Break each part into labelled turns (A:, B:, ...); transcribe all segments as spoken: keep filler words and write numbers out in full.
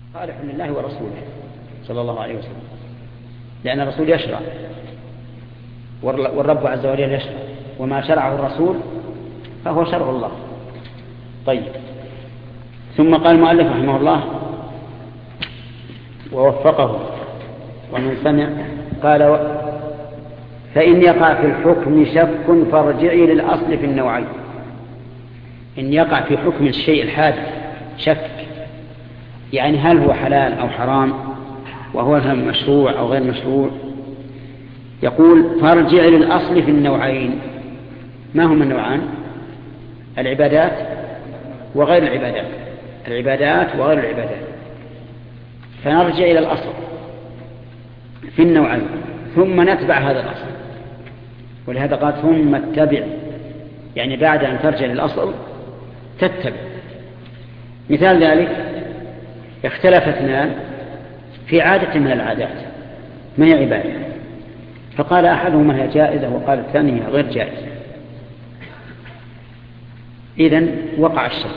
A: صالح لله ورسوله صلى الله عليه وسلم، لأن الرسول يشرع والرب عز وجل يشرع، وما شرعه الرسول فهو شرع الله. طيب، ثم قال المؤلف رحمه الله ووفقه ومن سمع قال: فإن يقع في الحكم شك فارجعي للأصل في النوعين. إن يقع في حكم الشيء الحادث شك، يعني هل هو حلال أو حرام، وهو مشروع أو غير مشروع، يقول: فارجعي للأصل في النوعين. ما هما النوعان؟ العبادات وغير العبادات، العبادات وغير العبادات. فنرجع إلى الأصل في النوعين ثم نتبع هذا الأصل، ولهذا قال: ثم اتبع، يعني بعد أن ترجع للأصل تتبع. مثال ذلك: اختلف اثنان في عادة من العادات ما هي عبادة، فقال أحدهما هي جائزة وقال الثاني هي غير جائزة، إذن وقع الشك.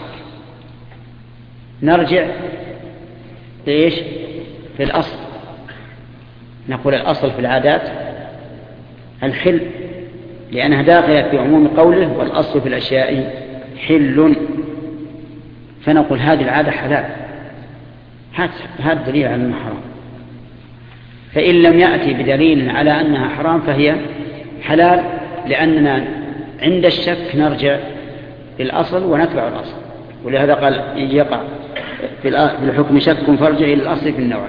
A: نرجع لإيش؟ في الأصل، نقول الأصل في العادات الحل، لأنها داخلة في عموم قوله: والأصل في الأشياء حل، فنقول هذه العادة حلال، هذا دليل على أنها حرام. فإن لم يأتي بدليل على أنها حرام فهي حلال، لأننا عند الشك نرجع للأصل ونتبع الأصل. ولهذا قال: إن يقع في الحكم شك فارجع إلى الأصل في النوع.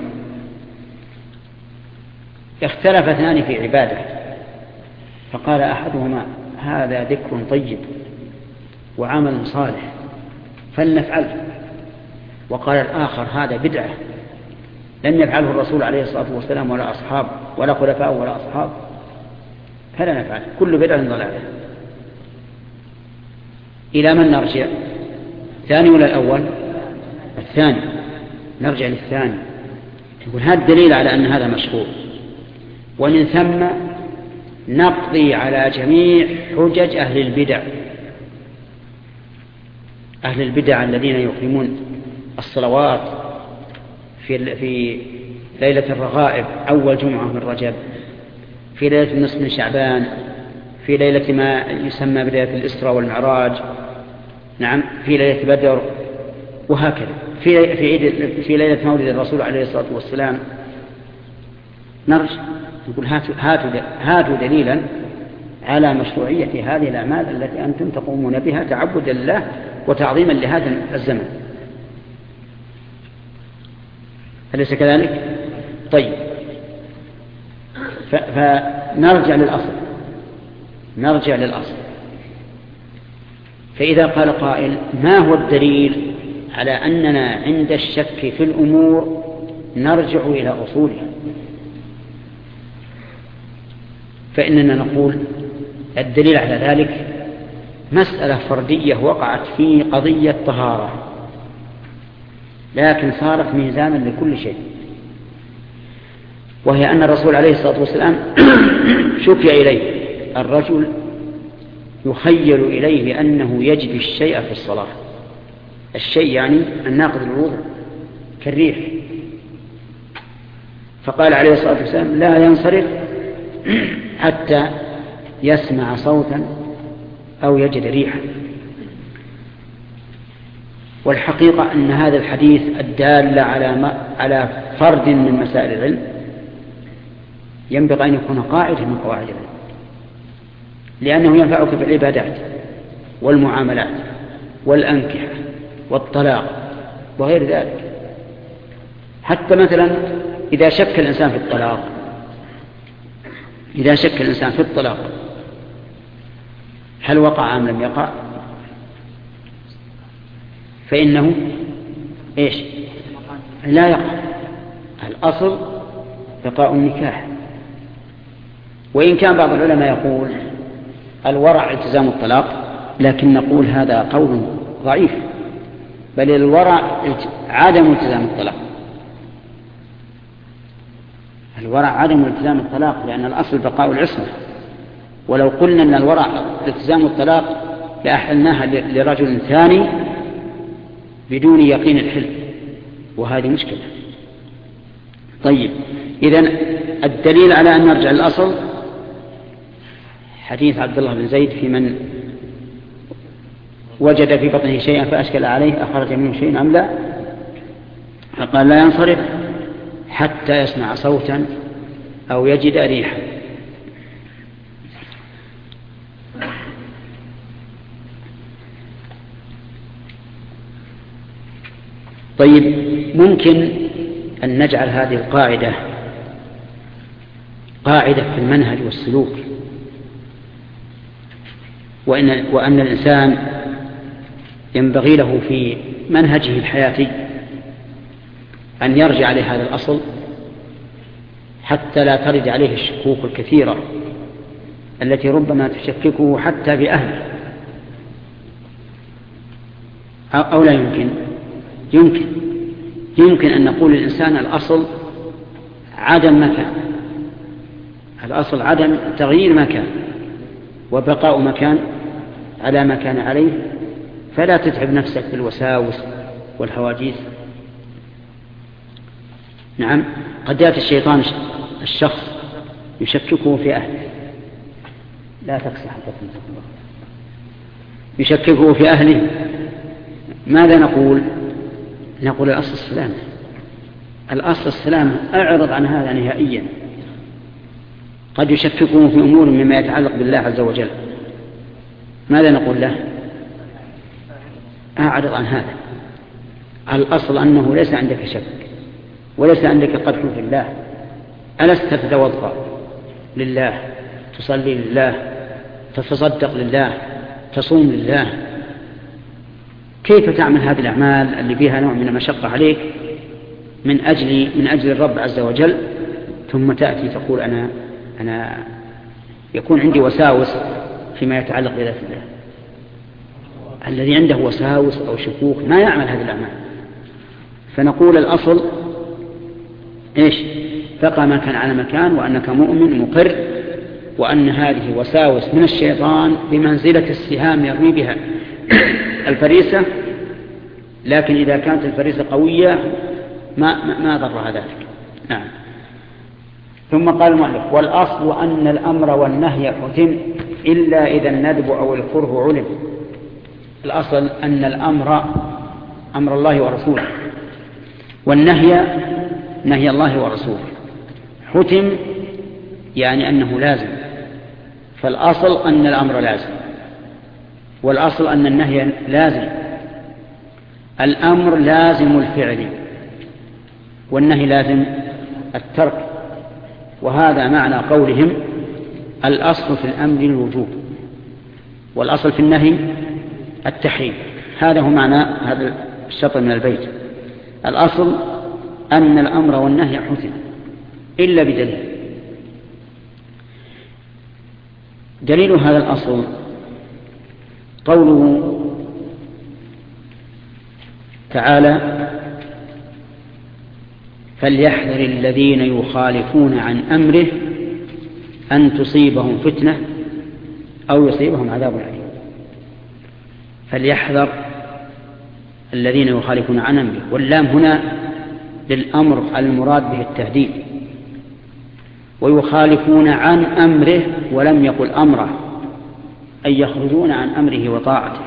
A: اختلف اثنان في عبادة، فقال أحدهما: هذا ذكر طيب وعمل صالح فلنفعله، وقال الآخر: هذا بدعة لم يفعله الرسول عليه الصلاة والسلام ولا أصحاب ولا خلفاء ولا أصحاب، فلا نفعل، كل بدعة ضلالة. إلى من نرجع؟ الثاني ولا الأول؟ الثاني، نرجع للثاني. يقول: هذا الدليل على أن هذا مشروع، ومن ثم نقضي على جميع حجج أهل البدع، أهل البدع الذين يقيمون الصلوات في في ليلة الرغائب أول جمعة من رجب، في ليلة النصف من شعبان، في ليلة ما يسمى بليلة الإسراء والمعراج، نعم، في ليلة بدر، وهكذا في في عيد في ليلة مولد الرسول عليه الصلاة والسلام. نرجع نقول: هاتوا هاتوا هاتوا دليلا على مشروعية هذه الأعمال التي أنتم تقومون بها تعبدا لله وتعظيما لهذا الزمن. أليس كذلك؟ طيب، فنرجع للأصل، نرجع للأصل. فإذا قال قائل: ما هو الدليل على أننا عند الشك في الأمور نرجع إلى أصولها؟ فإننا نقول: الدليل على ذلك مسألة فردية وقعت في قضية طهارة، لكن صارت ميزانا لكل شيء، وهي أن الرسول عليه الصلاة والسلام شكي إليه الرجل يخيل إليه أنه يجد الشيء في الصلاة، الشيء يعني الناقض للوضوء كالريح، فقال عليه الصلاة والسلام: لا ينصرف حتى يسمع صوتا أو يجد ريحا. والحقيقة أن هذا الحديث الدال على على فرد من مسائل العلم ينبغي أن يكون قاعدة من قواعد العلم، لأنه ينفعك في العبادات والمعاملات والأنكحة والطلاق وغير ذلك. حتى مثلا إذا شك الإنسان في الطلاق إذا شك الإنسان في الطلاق هل وقع أم لم يقع، فإنه إيش؟ لا يقع. الأصل بقاء النكاح. وإن كان بعض العلماء يقول الورع التزام الطلاق، لكن نقول هذا قول ضعيف، بل الورع عدم التزام الطلاق. الورع عدم التزام الطلاق، لأن الأصل بقاء العصمة. ولو قلنا أن الورع التزام الطلاق لأحلناها لرجل ثاني بدون يقين الحل، وهذه مشكلة. طيب، إذن الدليل على أن نرجع للأصل حديث عبد الله بن زيد في من وجد في بطنه شيئا فأشكل عليه أخرج منه شيئا أم لا، فقال لا ينصرف حتى يسمع صوتا أو يجد ريحا. طيب، ممكن أن نجعل هذه القاعدة قاعدة في المنهج والسلوك، وإن, وأن الإنسان ينبغي له في منهجه الحياتي أن يرجع لهذا الأصل حتى لا ترد عليه الشكوك الكثيرة التي ربما تشككه حتى بأهله، أو لا يمكن يمكن يمكن أن نقول للإنسان الأصل عدم مكان، الأصل عدم تغيير مكان وبقاء مكان على ما كان عليه، فلا تتعب نفسك بالوساوس والهواجيس. نعم، قد يأتي الشيطان الشخص يشككه في أهله، لا تكسح حتى تنسك الله، يشككه في أهله، ماذا نقول؟ نقول الأصل السلام، الأصل السلام، أعرض عن هذا نهائيا. قد يشككه في أمور مما يتعلق بالله عز وجل، ماذا نقول له؟ أعرض عن هذا، الأصل أنه ليس عندك شك وليس عندك قدح في الله، ألست تتوضأ لله، تصلي لله، تتصدق لله، تصوم لله، كيف تعمل هذه الأعمال اللي فيها نوع من المشقة عليك من أجل من أجل الرب عز وجل، ثم تأتي تقول أنا أنا يكون عندي وساوس فيما يتعلق بذات الله؟ الذي عنده وساوس أو شكوك ما يعمل هذه الأعمال. فنقول الأصل إيش؟ بقى ما كان على مكان، وأنك مؤمن مقر، وأن هذه وساوس من الشيطان بمنزلة السهام يرمي بها الفريسة، لكن إذا كانت الفريسة قوية ما, ما, ما ضرها ذلك. نعم. ثم قال المؤلف: والأصل أن الأمر والنهي حتم إلا إذا الندب أو الكره علم. الأصل أن الأمر أمر الله ورسوله، والنهي نهي الله ورسوله، حتم يعني أنه لازم. فالأصل أن الأمر لازم، والأصل أن النهي لازم. الأمر لازم الفعل، والنهي لازم الترك، وهذا معنى قولهم الأصل في الأمر الوجوب والأصل في النهي التحريم. هذا هو معنى هذا الشطر من البيت. الأصل أن الأمر والنهي حتم إلا بدليل. دليل هذا الأصل قوله تعالى: فليحذر الذين يخالفون عن أمره أن تصيبهم فتنة أو يصيبهم عذاب أليم. فليحذر الذين يخالفون عن أمره، واللام هنا للأمر المراد به التهديد، ويخالفون عن أمره ولم يقل أمره، أي يخرجون عن أمره وطاعته.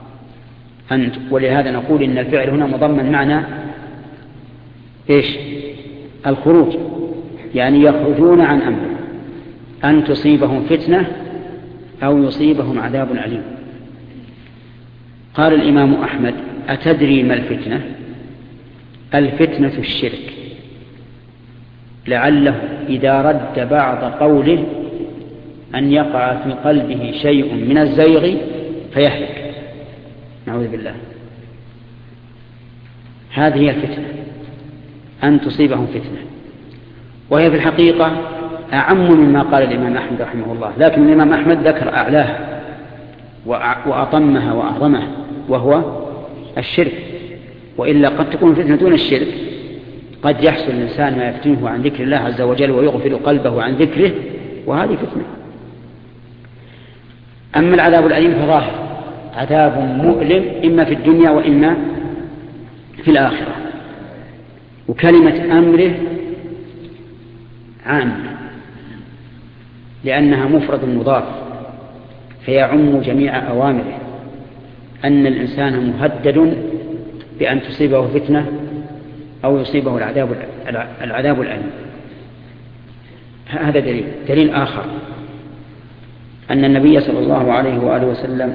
A: ولهذا نقول إن الفعل هنا مضمن معنى إيش؟ الخروج، يعني يخرجون عن أمره أن تصيبهم فتنة أو يصيبهم عذاب أليم. قال الإمام أحمد: أتدري ما الفتنة؟ الفتنة الشرك، لعله إذا رد بعض قوله أن يقع في قلبه شيء من الزيغ فيهلك، نعوذ بالله. هذه هي الفتنة، أن تصيبهم فتنة، وهي في الحقيقة أعم مما قال الإمام أحمد رحمه الله، لكن الإمام أحمد ذكر أعلاها وأطمها وأعظمها، وهو الشرك. وإلا قد تكون فتنة دون الشرك، قد يحصل الإنسان ما يفتنه عن ذكر الله عز وجل ويغفل قلبه عن ذكره، وهذه فتنة. أما العذاب الأليم فظاهر، عذاب مؤلم إما في الدنيا وإما في الآخرة. وكلمة أمره عامة لأنها مفرد مضاف فيعم جميع أوامره، أن الإنسان مهدد بأن تصيبه فتنة أو يصيبه العذاب العذاب الأليم. هذا دليل. دليل آخر أن النبي صلى الله عليه وآله وسلم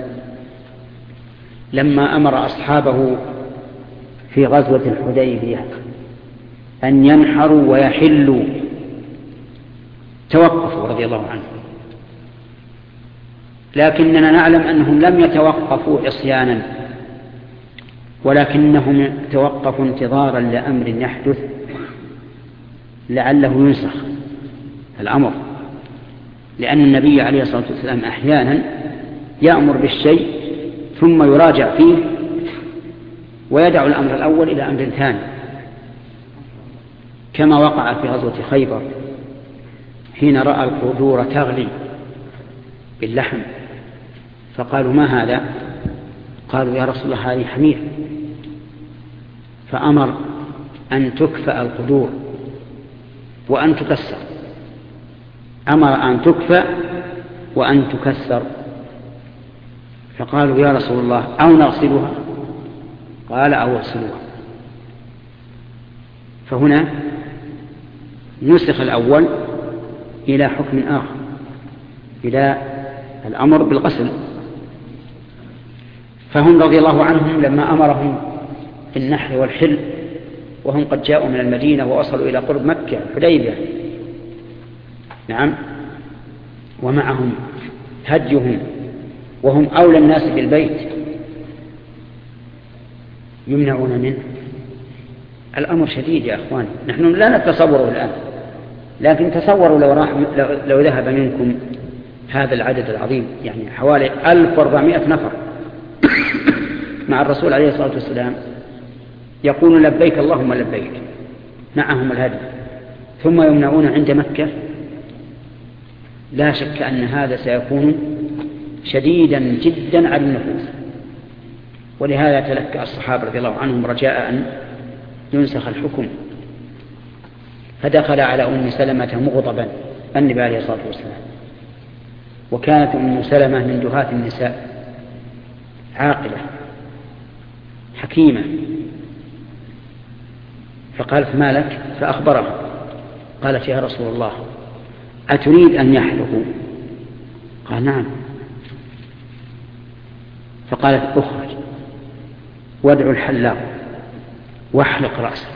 A: لما أمر أصحابه في غزوة الحديبية أن ينحروا ويحلوا توقفوا رضي الله عنهم، لكننا نعلم أنهم لم يتوقفوا عصيانا ولكنهم توقفوا انتظارا لأمر يحدث لعله ينسخ الأمر، لأن النبي عليه الصلاة والسلام أحيانا يأمر بالشيء ثم يراجع فيه ويدع الأمر الأول إلى أمر ثاني، كما وقع في غزوة خيبر حين رأى القدور تغلي باللحم فقالوا ما هذا؟ قالوا يا رسول الله هذه حمير، فأمر أن تكفأ القدور وأن تكسر، أمر أن تكفأ وأن تكسر، فقالوا يا رسول الله أو نغسلها؟ قال أو اغسلوها. فهنا نسخ الأول إلى حكم آخر، إلى الأمر بالغسل. فهم رضي الله عنهم لما أمرهم بالنحر والحل وهم قد جاءوا من المدينة ووصلوا إلى قرب مكة الحديبية، نعم، ومعهم هديهم وهم أولى الناس بالبيت، يمنعون منه. الأمر شديد يا أخوان، نحن لا نتصوره الآن، لكن تصوروا لو, راح لو, لو ذهب منكم هذا العدد العظيم، يعني حوالي ألف وأربعمائة نفر مع الرسول عليه الصلاة والسلام يقولون لبيك اللهم لبيك، معهم الهدي، ثم يمنعون عند مكة، لا شك أن هذا سيكون شديدا جدا على النفوس. ولهذا تلكأ الصحابة رضي الله عنهم رجاء أن ينسخ الحكم، فدخل على أم سلمة مغضبا النبي عليه الصلاة والسلام، وكانت أم سلمة من دهاة النساء عاقلة حكيمة، فقالت ما لك؟ فأخبرها، قالت يا رسول الله أتريد أن يحلقوا؟ قال نعم. فقالت أخرج وادعوا الحلاق واحلق رأسك.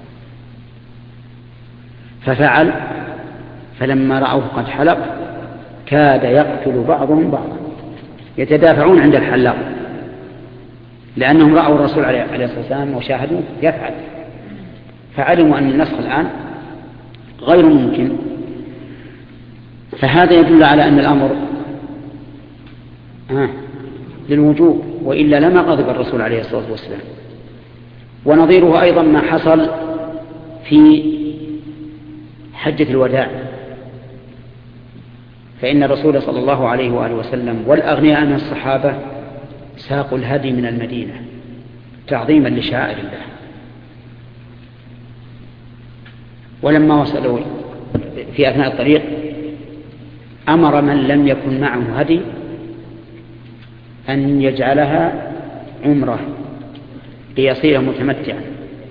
A: ففعل، فلما رأوه قد حلق كاد يقتل بعضهم بعضا، يتدافعون عند الحلاق لأنهم رأوا الرسول عليه الصلاة والسلام وشاهدوا يفعل، فعلموا أن النسخ الآن غير ممكن. فهذا يدل على أن الأمر آه للوجوب، وإلا لما غضب الرسول عليه الصلاة والسلام. ونظيره أيضا ما حصل في حجة الوداع، فإن الرسول صلى الله عليه وآله وسلم والأغنياء من الصحابة ساقوا الهدي من المدينة تعظيما لشعائر الله، ولما وصلوا في أثناء الطريق أمر من لم يكن معه هدي أن يجعلها عمره ليصير متمتعا،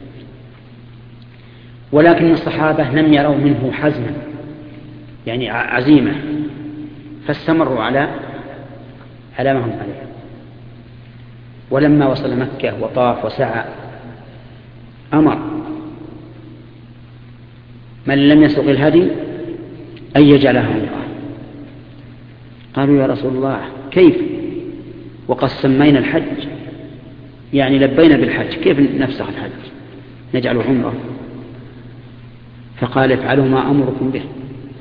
A: ولكن الصحابة لم يروا منه حزما، يعني عزيمة، فاستمروا على على ما هم عليه. ولما وصل مكة وطاف وسعى أمر من لم يسق الهدي أن يجعلها عمره. قالوا يا رسول الله كيف وقد سمينا الحج، يعني لبينا بالحج، كيف نفسخ الحج نجعله عمره؟ فقال افعلوا ما أمركم به،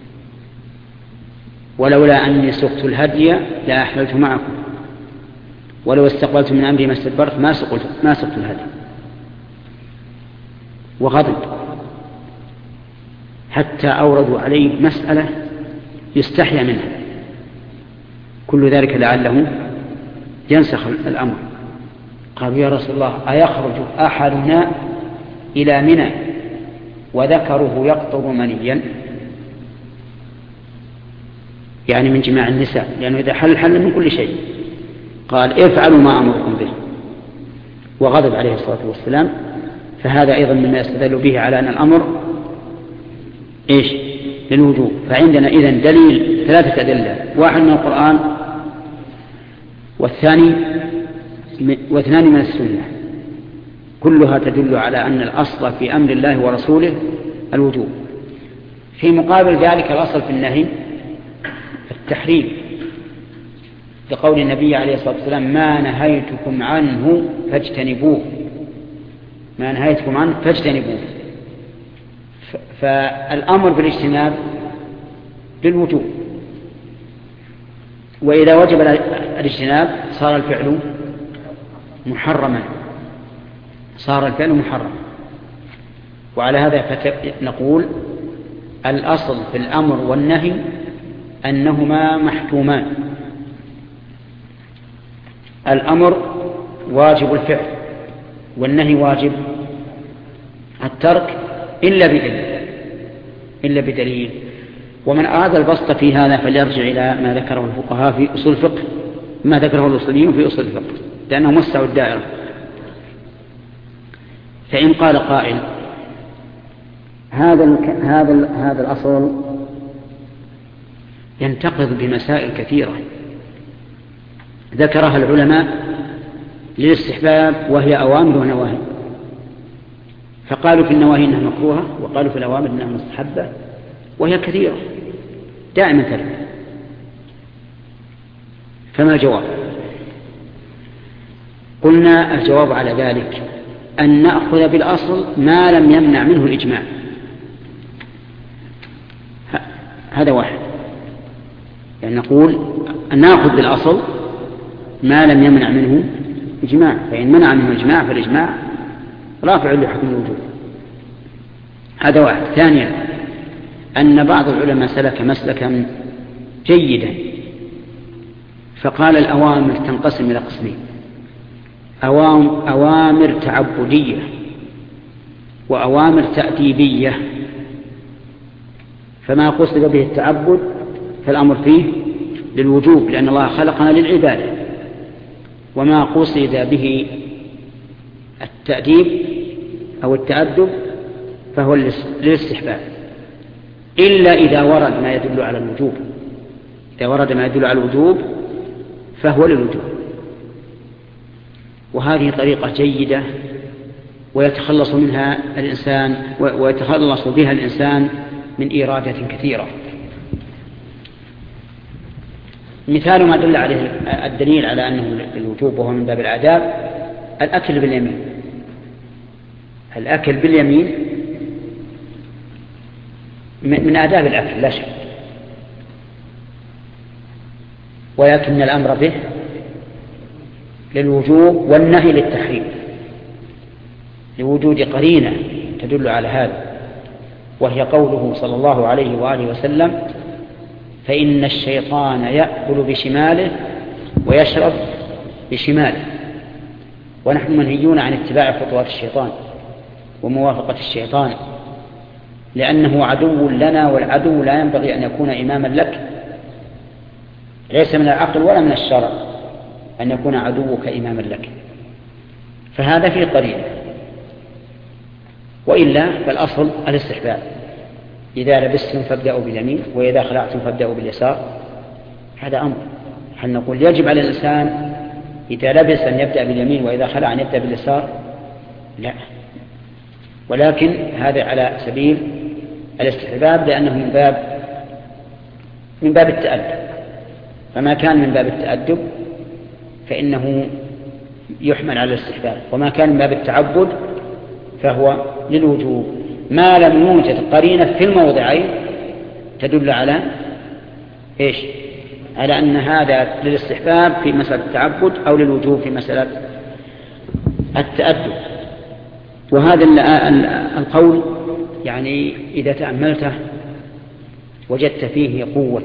A: ولولا أني سقت الهدي لأحللت معكم، ولو استقبلت من أمري ما استدبرت ما سقت ما سقت الهدي. وغضب حتى أوردوا عليه مسألة يستحيا منها، كل ذلك لعله ينسخ الأمر. قالوا يا رسول الله أيخرج أحدنا إلى منى وذكره يقطر منيا، يعني من جماع النساء، لأنه إذا حل حل من كل شيء. قال افعلوا ما أمركم به، وغضب عليه الصلاة والسلام. فهذا أيضا مما يستدل به على أن الأمر إيش؟ للوجوب. فعندنا إذن دليل، ثلاثة أدلة، واحد من القرآن والثاني واثنان من السنة، كلها تدل على أن الأصل في أمر الله ورسوله الوجوب. في مقابل ذلك الأصل في النهي التحريم، لقول النبي عليه الصلاة والسلام ما نهيتكم عنه فاجتنبوه، ما نهيتكم عنه فاجتنبوه. فالأمر بالاجتناب للوجوب، وإذا وجب الاجتناب صار الفعل محرما، صار الفعل محرما. وعلى هذا نقول الأصل في الأمر والنهي أنهما محتومان. الأمر واجب الفعل، والنهي واجب الترك إلا بدليل إلا بدليل ومن أراد البسط في هذا فليرجع إلى ما ذكره الفقهاء في أصول الفقه، ما ذكره الأصوليون في أصول الفقه، لأنه موسع الدائرة. فإن قال قائل هذا هذا هذا الأصل ينتقض بمسائل كثيرة ذكرها العلماء للاستحباب، وهي أوامر ونواهي. فقالوا في النواهي إنها مكروهة، وقالوا في الأوامر إنها مستحبة، وهي كثيرة دائما ترد. فما الجواب؟ قلنا الجواب على ذلك أن نأخذ بالأصل ما لم يمنع منه الإجماع. هذا واحد، يعني نقول أن نأخذ بالأصل ما لم يمنع منه إجماع، فإن منع منه إجماع فالإجماع رافع لحكم الوجود. هذا واحد. ثانيا أن بعض العلماء سلك مسلكا جيدا، فقال الأوامر تنقسم إلى قسمين: أوامر تعبدية وأوامر تأديبية. فما قصد به التعبد فالأمر فيه للوجوب، لأن الله خلقنا للعبادة. وما قصد به التأديب أو التأدب فهو للاستحباب، إلا إذا ورد ما يدل على الوجوب. إذا ورد ما يدل على الوجوب فهو للوجوب. وهذه طريقة جيدة ويتخلص منها الإنسان ويتخلص بها الإنسان من إيرادات كثيرة. مثال ما دل عليه الدليل على أنه الوجوب وهو من باب الآداب الأكل باليمين. الأكل باليمين من آداب الأكل لا شك، ولكن الأمر به للوجوب والنهي للتحريم، لوجود قرينة تدل على هذا، وهي قوله صلى الله عليه وآله وسلم: فإن الشيطان يأكل بشماله ويشرب بشماله. ونحن منهيون عن اتباع خطوات الشيطان وموافقة الشيطان، لأنه عدو لنا، والعدو لا ينبغي أن يكون إماما لك. ليس من العقل ولا من الشرع أن يكون عدوك إماما لك، فهذا فيه قرينة. وإلا فالأصل الاستحباب: إذا لبستم فابدأوا باليمين، وإذا خلعتم فابدأوا باليسار. هذا أمر. هل نقول يجب على الإنسان إذا لبس أن يبدأ باليمين وإذا خلع أن يبدأ باليسار؟ لا، ولكن هذا على سبيل الاستحباب، لأنه من باب من باب التأدب. فما كان من باب التأدب فإنه يحمل على الاستحباب، وما كان من باب التعبد فهو للوجوب، ما لم يوجد قرينة في الموضعين تدل على إيش؟ على أن هذا للاستحباب في مسألة التعبد أو للوجوب في مسألة التأدب. وهذا القول يعني إذا تأملته وجدت فيه قوة،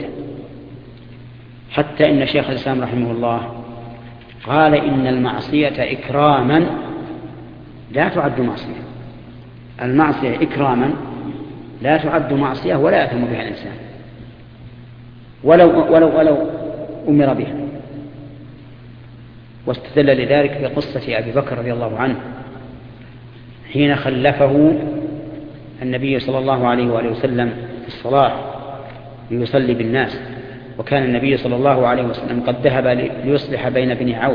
A: حتى إن شيخ الإسلام رحمه الله قال إن المعصية إكراما لا تعد معصية. المعصية إكراما لا تعد معصية ولا يأثم بها الإنسان ولو, ولو, ولو أمر بها. واستدل لذلك بقصة أبي بكر رضي الله عنه حين خلفه النبي صلى الله عليه وآله وسلم في الصلاة ليصلي بالناس، وكان النبي صلى الله عليه وسلم قد ذهب ليصلح بين بني عوف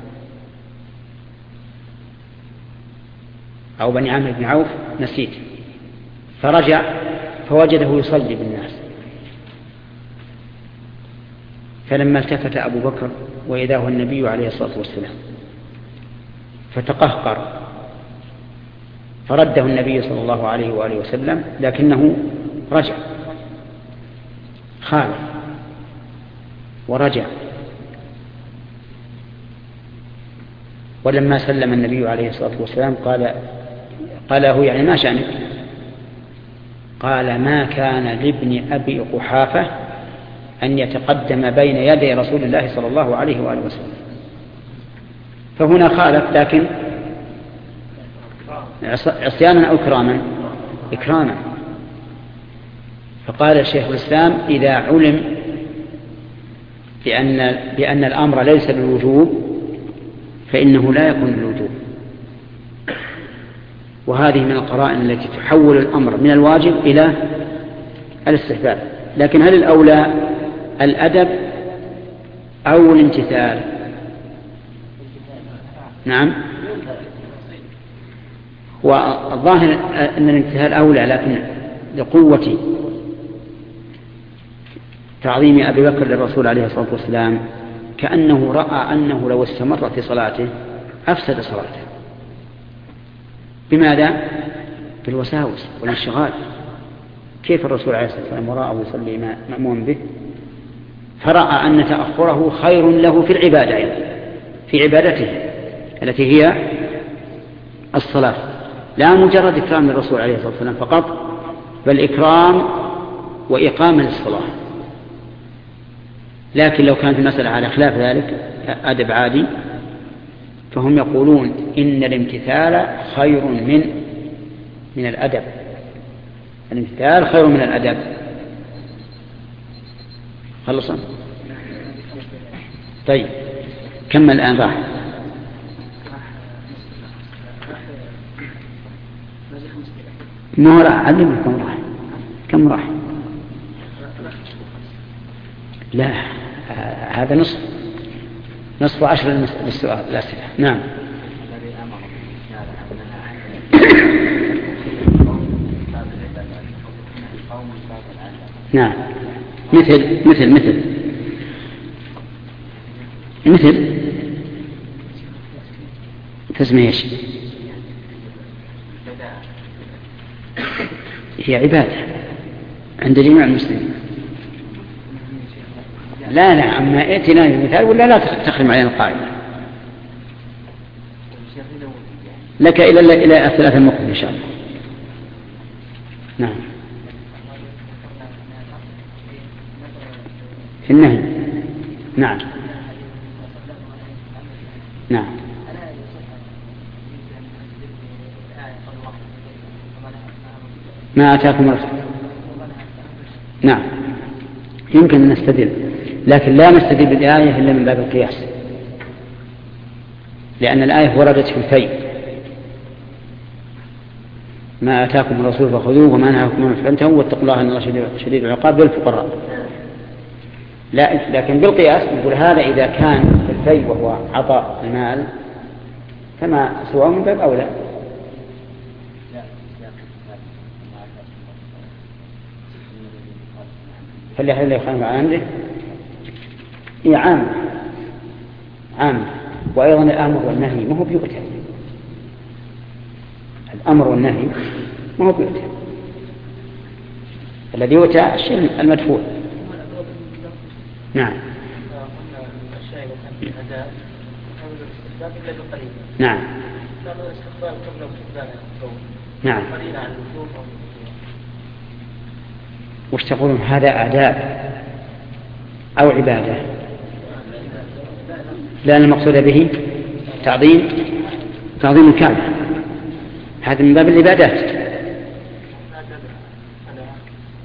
A: أو بني عامر بن عوف نسيت، فرجع فوجده يصلي بالناس، فلما التفت أبو بكر وإذاه النبي عليه الصلاة والسلام فتقهقر، فرده النبي صلى الله عليه وآله وسلم، لكنه رجع خالف ورجع. ولما سلم النبي عليه الصلاة والسلام قال قال له يعني ما شأنك؟ قال ما كان لابن أبي قحافة أن يتقدم بين يدي رسول الله صلى الله عليه وآله وسلم. فهنا خالف، لكن عصيانا أو إكراما؟ إكراما. فقال الشيخ الإسلام إذا علم بأن, بأن الأمر ليس بالوجوب فإنه لا يكون بالوجوب، وهذه من القرائن التي تحول الأمر من الواجب إلى الاستحباب. لكن هل الأولى الأدب أو الامتثال؟ نعم، والظاهر أن الامتثال أولى، لكن لقوة تعظيم أبي بكر للرسول عليه الصلاة والسلام كأنه رأى أنه لو استمر في صلاته أفسد صلاته. بماذا؟ بالوساوس والانشغال. كيف الرسول عليه الصلاة والسلام وراءه يصلي مأمون به، فرأى أن تأخره خير له في العبادة أيضا، في عبادته التي هي الصلاة، لا مجرد إكرام للرسول عليه الصلاة والسلام فقط، بل إكرام وإقامة للصلاة. لكن لو كانت المسألة على خلاف ذلك أدب عادي فهم يقولون إن الامتثال خير من من الأدب، الامتثال خير من الأدب. خلصا؟ طيب كمل الآن راح. ما هو راح علمنا كم راح كم راح لا هذا نصف نصف عشر للسؤال الأسئلة. نعم. نعم مثل مثل مثل مثل تسمى ايش؟ هي عبادة عند جميع المسلمين. لا لا عما ائتنا بمثال ولا لا تخرم علينا القاعدة. لك إلى إلى الثلاثة المقبل إن شاء الله. نعم. في النهي. نعم نعم. ما أتاكم الرسول. نعم يمكن أن نستدل، لكن لا نستدل بالآية إلا من باب القياس، لأن الآية وردت في الفيء ما أتاكم الرسول فخذوه وما نهاكم عنه فانتهوا واتقوا الله إن الله شديد العقاب للفقراء. لا لكن بالقياس نقول هذا إذا كان في الفيء وهو عطاء المال فما سواه من باب أولى. فاللي لا يخالف عن أمره هي عام عام. وأيضا الأمر والنهي ما هو بيؤتى، الأمر والنهي ما هو بيؤتى، الذي يؤتى الشيء المدفوع. نعم نعم نعم. وش تقولون هذا آداب أو عبادة؟ لأن المقصود به تعظيم تعظيم الكعبة، هذا من باب العبادات.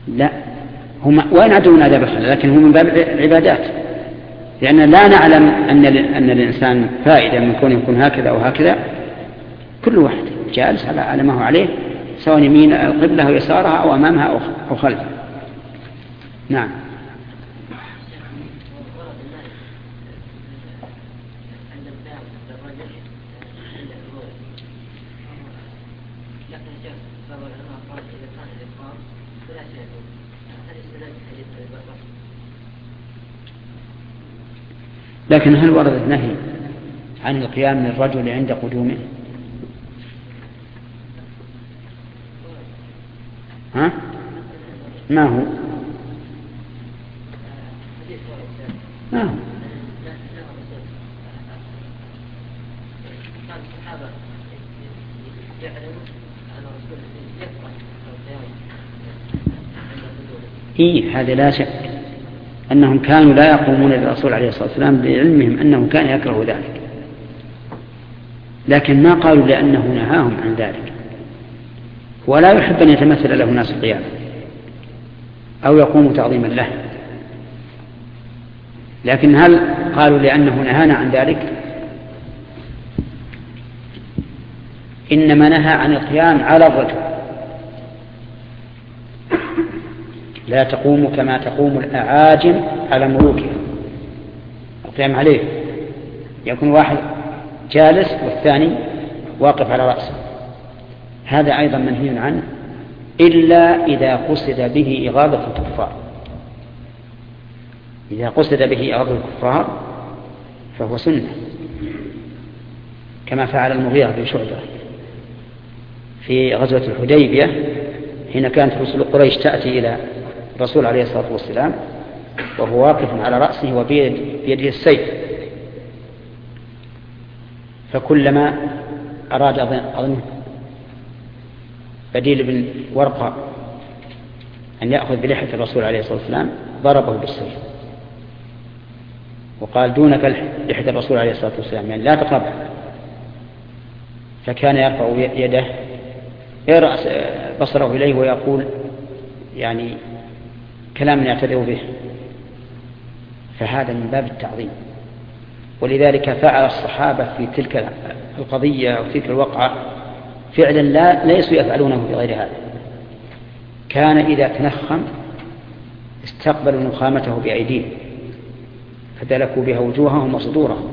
A: لا، هم وين عدوا العذاب الخلد، لكن هم من باب العبادات، لأن لا نعلم أن أن الإنسان فائدة من كونه يكون هكذا أو هكذا. كل واحد جالس على على ما هو عليه، سواء يمين القبلة أو يسارها أو أمامها أو خلفها. نعم. لكن هل ورد النهي عن القيام للرجل عند قدومه؟ ها؟ ما هو؟ ما هو؟ إيه، هذا لا شك أنهم كانوا لا يقومون للرسول عليه الصلاة والسلام بعلمهم أنه كان يكره ذلك، لكن ما قالوا لأنه نهاهم عن ذلك، ولا يحب أن يتمثل له ناس القيام أو يقوم تعظيما له. لكن هل قالوا لأنه نهانا عن ذلك؟ إنما نهى عن القيام على الرجل، لا تقوم كما تقوم الأعاجم على ملوكها. القيام عليه يكون واحد جالس والثاني واقف على رأسه، هذا أيضا منهي عنه، إلا إذا قصد به إغاظة الكفار. إذا قصد به إغاظة الكفار فهو سنة، كما فعل المغيرة بن شعبة في غزوة الحديبية حين كانت رسل قريش تأتي إلى الرسول عليه الصلاة والسلام وهو واقف على رأسه وبيده السيف، فكلما أراد أظن بديل بن ورقة أن يأخذ بلحية الرسول عليه الصلاة والسلام ضربه بالسيف وقال دونك لحية الرسول عليه الصلاة والسلام، يعني لا تقرب. فكان يرفع يده يرأس بصره إليه ويقول يعني كلام يعتذر به، فهذا من باب التعظيم. ولذلك فعل الصحابة في تلك القضية أو تلك الوقعة فعلا لا ليسوا يفعلونه بغير هذا. كان إذا تنخم استقبلوا نخامته بأيديهم فدلكوا بها وجوههم وصدورهم،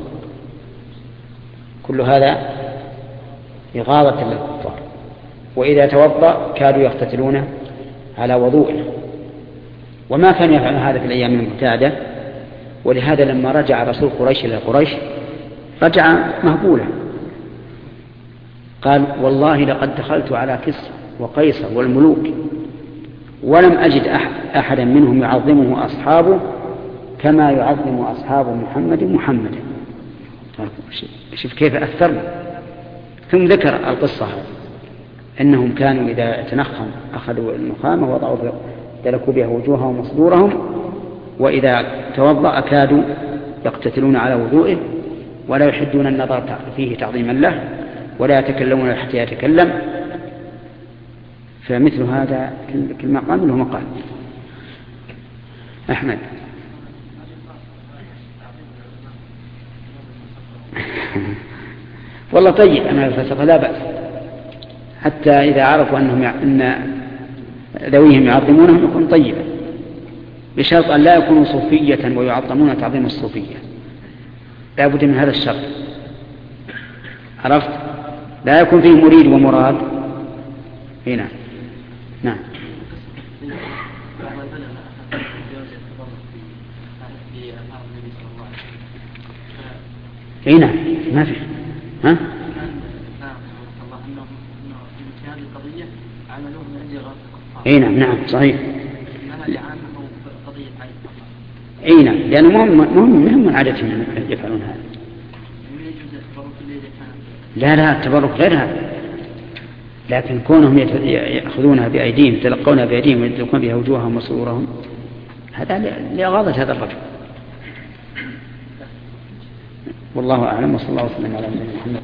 A: كل هذا إغاظة للكفار. وإذا توضأ كادوا يقتتلونه على وضوئه، وما كان يفعل هذا في الأيام المعتادة. ولهذا لما رجع رسول قريش إلى قريش رجع مهبولا، قال والله لقد دخلت على كسرى وقيصر والملوك ولم أجد أحدا منهم يعظمه أصحابه كما يعظم أصحاب محمد محمدا. شوف كيف أثر. ثم ذكر القصة أنهم كانوا إذا تنخم أخذوا النخامة وضعوا دلكوا بها وجوههم وصدورهم، وإذا توضأ كادوا يقتتلون على وضوئه ولا يحدون النظر فيه تعظيما له ولا يتكلمون حتى يتكلم. فمثل هذا كل مقام له مقال. أحمد. والله طيب، أنا الفلسفة لا بأس، حتى إذا عرفوا أنهم أن ذويهم يعظمونهم يكون طيبا، بشرط أن لا يكونوا صوفية ويعظمون تعظيم الصوفية. لا بد من هذا الشرط، عرفت؟ لا يكون فيه مريد ومراد. هنا نعم. هنا ما في ها؟ اي نعم نعم صحيح. اي نعم، لأنه مهم مهم مهم من عادتهم يفعلون هذا. لا لا التبرك غير هذا، لكن كونهم يأخذونها بأيديهم يتلقونها بأيديهم ويدلقون بها وجوههم وصورهم هذا لإغاظة هذا الرجل. والله أعلم، وصلى الله وسلم على نبينا محمد.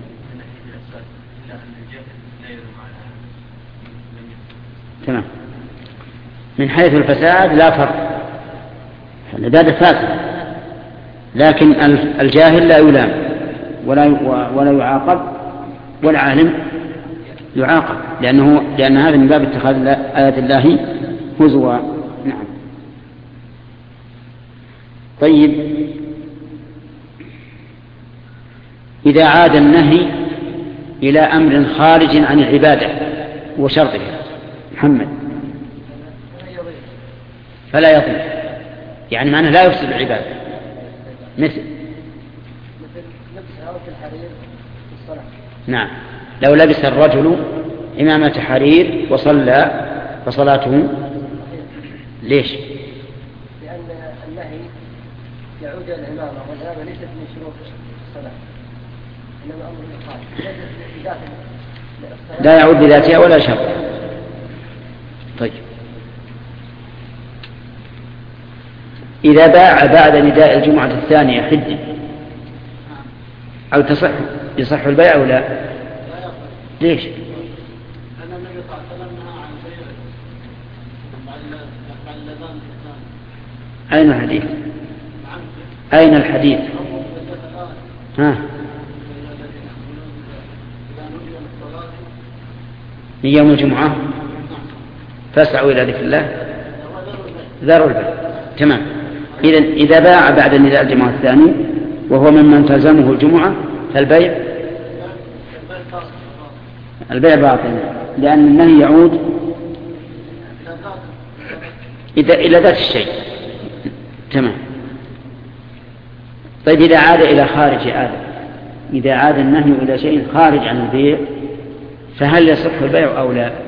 A: تمام. من حيث الفساد لا فرق، العبادة فاسدة، لكن الجاهل لا يلام ولا ولا يعاقب، والعالم يعاقب، لأنه لأن هذا من باب اتخاذ آيات الله هزوا. نعم. طيب، إذا عاد النهي إلى أمر خارج عن العبادة وشرطها محمد فلا يضر، يعني معناه لا يفسد العبادة، مثل نعم لو لبس الرجل إمامة حرير وصلى فصلاته ليش؟
B: لأن النهي يعود إلى الإمامة، والإمامة ليست من شروط الصلاة، إنما أمر خارج
A: لا يعود بذاتها ولا شرط. طيب، إذا باع بعد نداء الجمعة الثانية حدي أو تصح يصح البيع أو لا؟ ليش؟
B: أن النبي صلى الله عليه وسلم نهى عن البيع بعد الأذان الثاني.
A: أين الحديث؟ أين الحديث؟ ها؟ من يوم الجمعة فاسعوا إلى ذكر الله ذروا البيع. تمام. إذن إذا باع بعد نداء الجمعة الثاني وهو ممن تلزمه الجمعة فالبيع البيع باطل، لأن النهي يعود إلى ذات الشيء. تمام. طيب، إذا عاد إلى خارج عادة، إذا عاد النهي إلى شيء خارج عن البيع فهل يصح البيع أو لا؟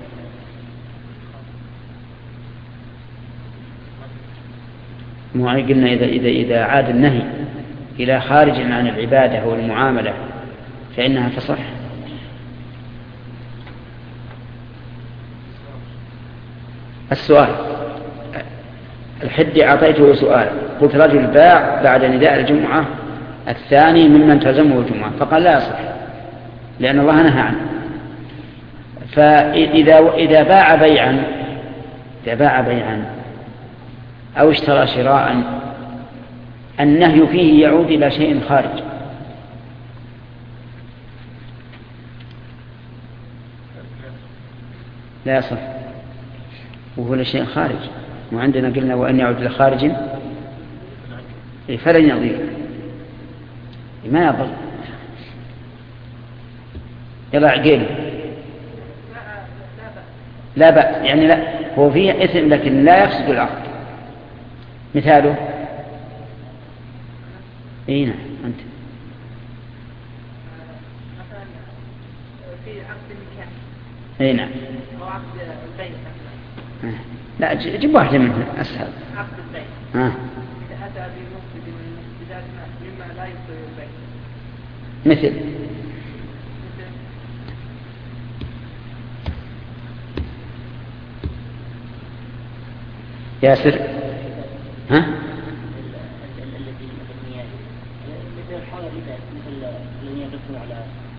A: مو قلنا إذا, إذا, إذا عاد النهي إلى خارج عن العبادة والمعاملة فإنها تصح. السؤال الحدي أعطيته سؤال، قلت رجل باع بعد نداء الجمعة الثاني ممن تلزمه الجمعة فقال لا يصح لأن الله نهى عنه. فإذا إذا باع بيعا إذا باع بيعا أو اشترى شراء النهي فيه يعود إلى شيء خارج، لا يصح وهو لشيء خارج، وعندنا قلنا وأن يعود إلى خارج فلن يضير ما يضر. يلا عقيل لا بأس، يعني لا هو فيه إثم لكن لا يفسد العقد. مثاله اي نعم انت
B: مثلا في عقد النكاح
A: اي نعم
B: او عقد البيع
A: مثلا لا جيب واحده منها اسهل.
B: عقد البيع
A: ها
B: اذا اتى بمفسد من المفسدات مما لا يفسد البيع
A: مثل ياسر ها
B: الذي مثل الحالة مثل الذين يقفون على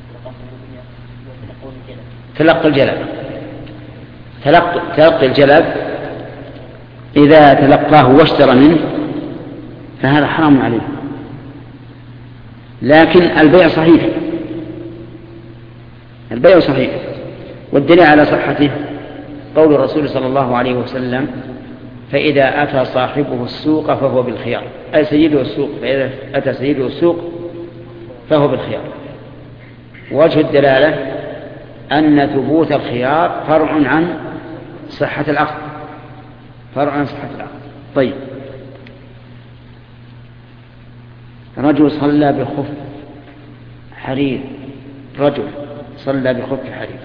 A: تلقي الجلب. تلقي, تلقي الجلب إذا تلقاه واشترى منه فهذا حرام عليه، لكن البيع صحيح، البيع صحيح. والدليل على صحته قول الرسول صلى الله عليه وسلم فإذا أتى صاحبه السوق فهو بالخيار، أي سيده السوق، فإذا أتى سيده السوق فهو بالخيار. وجه الدلالة أن ثبوت الخيار فرع عن صحة العقد، فرع عن صحة العقد. طيب، رجل صلى بخف حرير، رجل صلى بخف حرير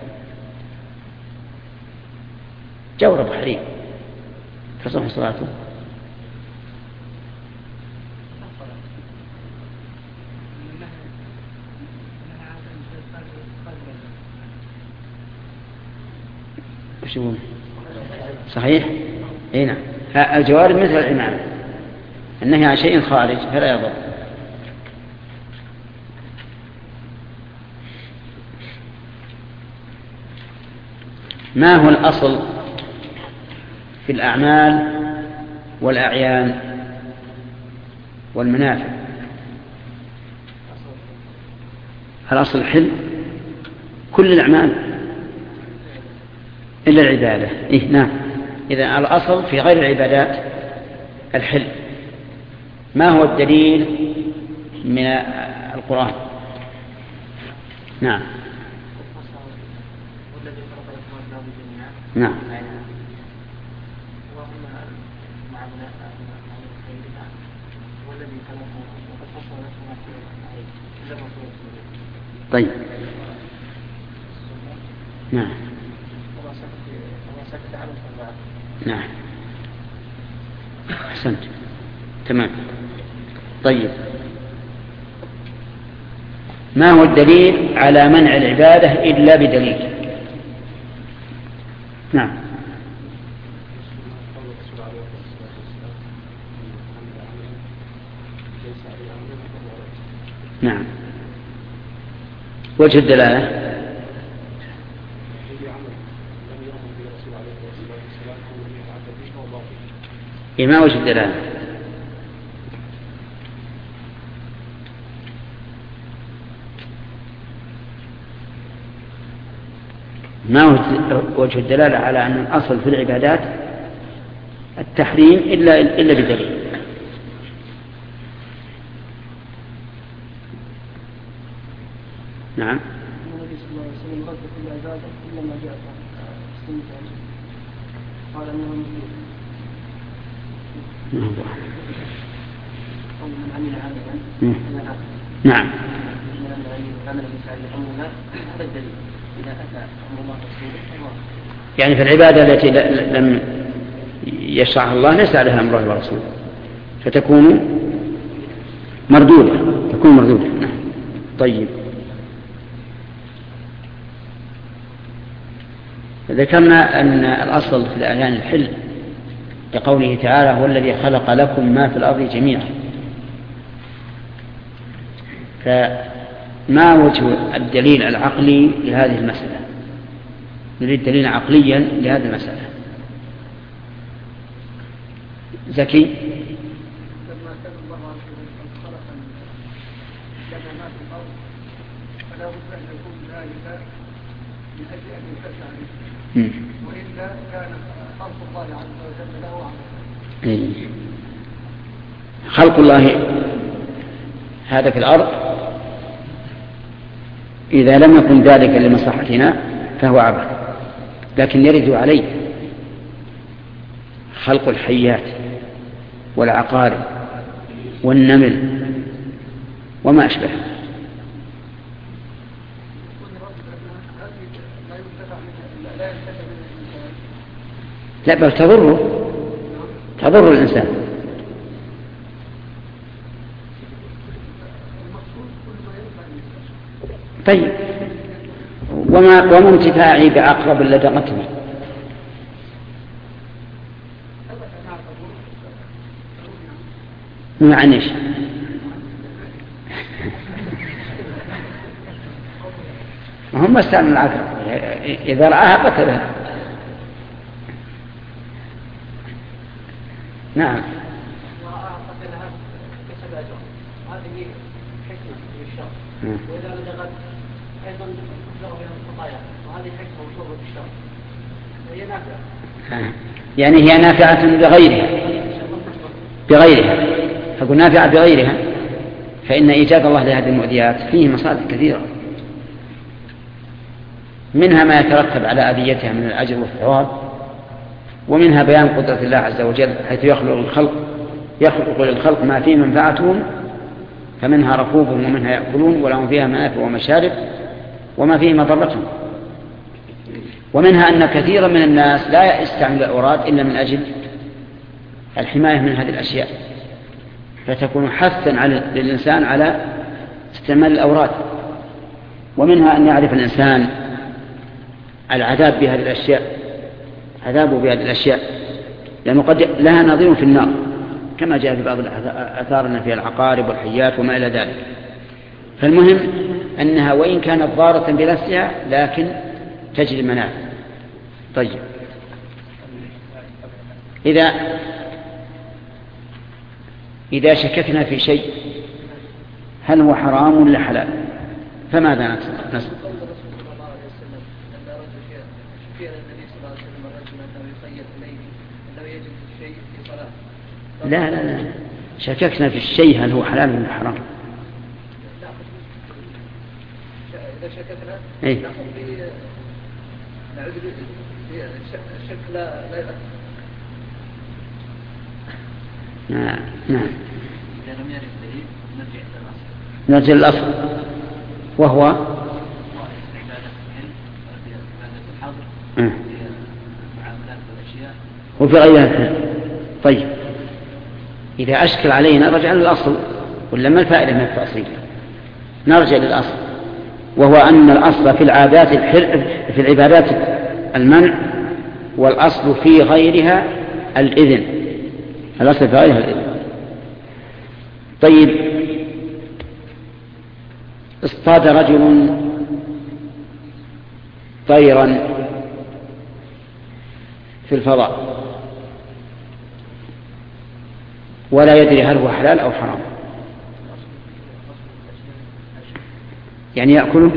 A: جورب حرير تصح صلاته؟ شو صحيح؟ اي نعم. الجوارب مثل الإمامة، النهي عن شيء خارج فلا يضر. ما هو الأصل في الأعمال والأعيان والمنافع. الأصل الحل كل الأعمال إلا العبادة. إيه نعم. إذا الأصل في غير العبادات الحل. ما هو الدليل من القرآن؟ نعم نعم طيب نعم نعم أحسنت تمام. طيب ما هو الدليل على منع العبادة إلا بدليل؟ نعم نعم وجه الدلالة إيه ما وجه الدلالة؟ ما وجه الدلالة على أن الأصل في العبادات التحريم إلا إلا بدليل؟ نعم
B: قال انه
A: نعم يعني في العبادة التي لم يشرعها الله ليس عليها أمره ورسوله فتكون مردودة تكون مردودة. طيب ذكرنا أن الأصل في الأعيان الحل لقوله تعالى هو الذي خلق لكم ما في الأرض جميعا. فما وجه الدليل العقلي لهذه المسألة؟ نريد دليلا عقليا لهذه المسألة. زكي
B: لما كان الله عز وجل خلق لنا ما في الأرض فلا بد أن يكون ذلك من أجل أن ينتفع به وإلا كان خلق الله عز وجل له عمل.
A: خلق الله هذا في الأرض إذا لم يكن ذلك لمصلحتنا فهو عبث، لكن يرد عليه خلق الحيات والعقارب والنمل وما أشبه. لا بل تضره تضر الإنسان. طيب وما وما انتفاعي بعقرب لدغتني؟ ما عنيش هم استعملوا العقرب إذا رآها قتلها. نعم
B: هذه حكمة في الشرع وإذا لدغت أيضا تفرغ بها الخطايا وهذه حكمة وشرب في الشرع وهي نافعة.
A: يعني هي نافعة بغيرها بغيرها فقل نافعة بغيرها، فإن إيجاد الله لهذه المؤذيات فيه مصالح كثيرة، منها ما يترتب على أذيتها من الأجر والثواب، ومنها بيان قدرة الله عز وجل حيث يخلق الخلق يخلق للخلق ما فيه منفعتهم، فمنها ركوبهم ومنها يأكلون ولهم فيها منافع ومشارب وما فيه مضرتهم. ومنها أن كثيرا من الناس لا يستعمل الأوراد إلا من أجل الحماية من هذه الأشياء، فتكون حثا على للإنسان على استعمال الأوراد. ومنها أن يعرف الإنسان العذاب بهذه الأشياء عذابه بهذه الأشياء، لأنه قد لها نظير في النار كما جاء في بعض الآثار فيها العقارب والحيات وما إلى ذلك. فالمهم أنها وإن كانت ضارة بنفسها لكن تجري المنافع. طيب إذا إذا شككنا في شيء هل هو حرام ولا حلال فماذا نسأل؟ لا لا لا شككنا في الشيء هل هو حلال ولا حرام.
B: إذا شككنا
A: إيه؟
B: نعود الشك لا لا يؤثر.
A: نعم نعم.
B: إذا لم يرد دليل نرجع إلى الأصل.
A: نرجع للأصل وهو
B: عبادة العلم عبادة الحظر المعاملات والأشياء
A: وفي غيرها الحلم. طيب إذا أشكل علينا رجع للأصل ولا ما الفائدة من التأصيل؟ نرجع للأصل وهو أن الأصل في العادات في العبادات المنع والأصل في غيرها الإذن. الأصل في غيرها الإذن. طيب اصطاد رجل طيرا في الفضاء ولا يدري هل هو حلال أو حرام يعني يأكله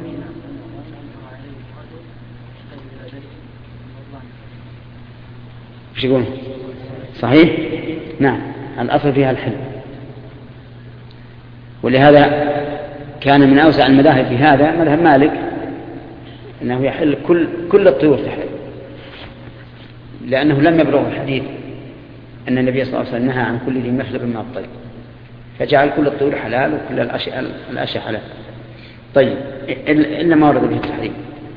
A: ايش يقول صحيح نعم الأصل فيها الحل ولهذا كان من أوسع المذاهب في هذا مذهب مالك أنه يحل كل كل الطيور تحل لأنه لم يبلغ الحديث أن النبي صلى الله عليه وسلم نهى عن كل ذي مخلب من الطير فجعل كل الطيور حلال وكل الأشياء الأشياء حلال. طيب إلا ما ورد به التحريم.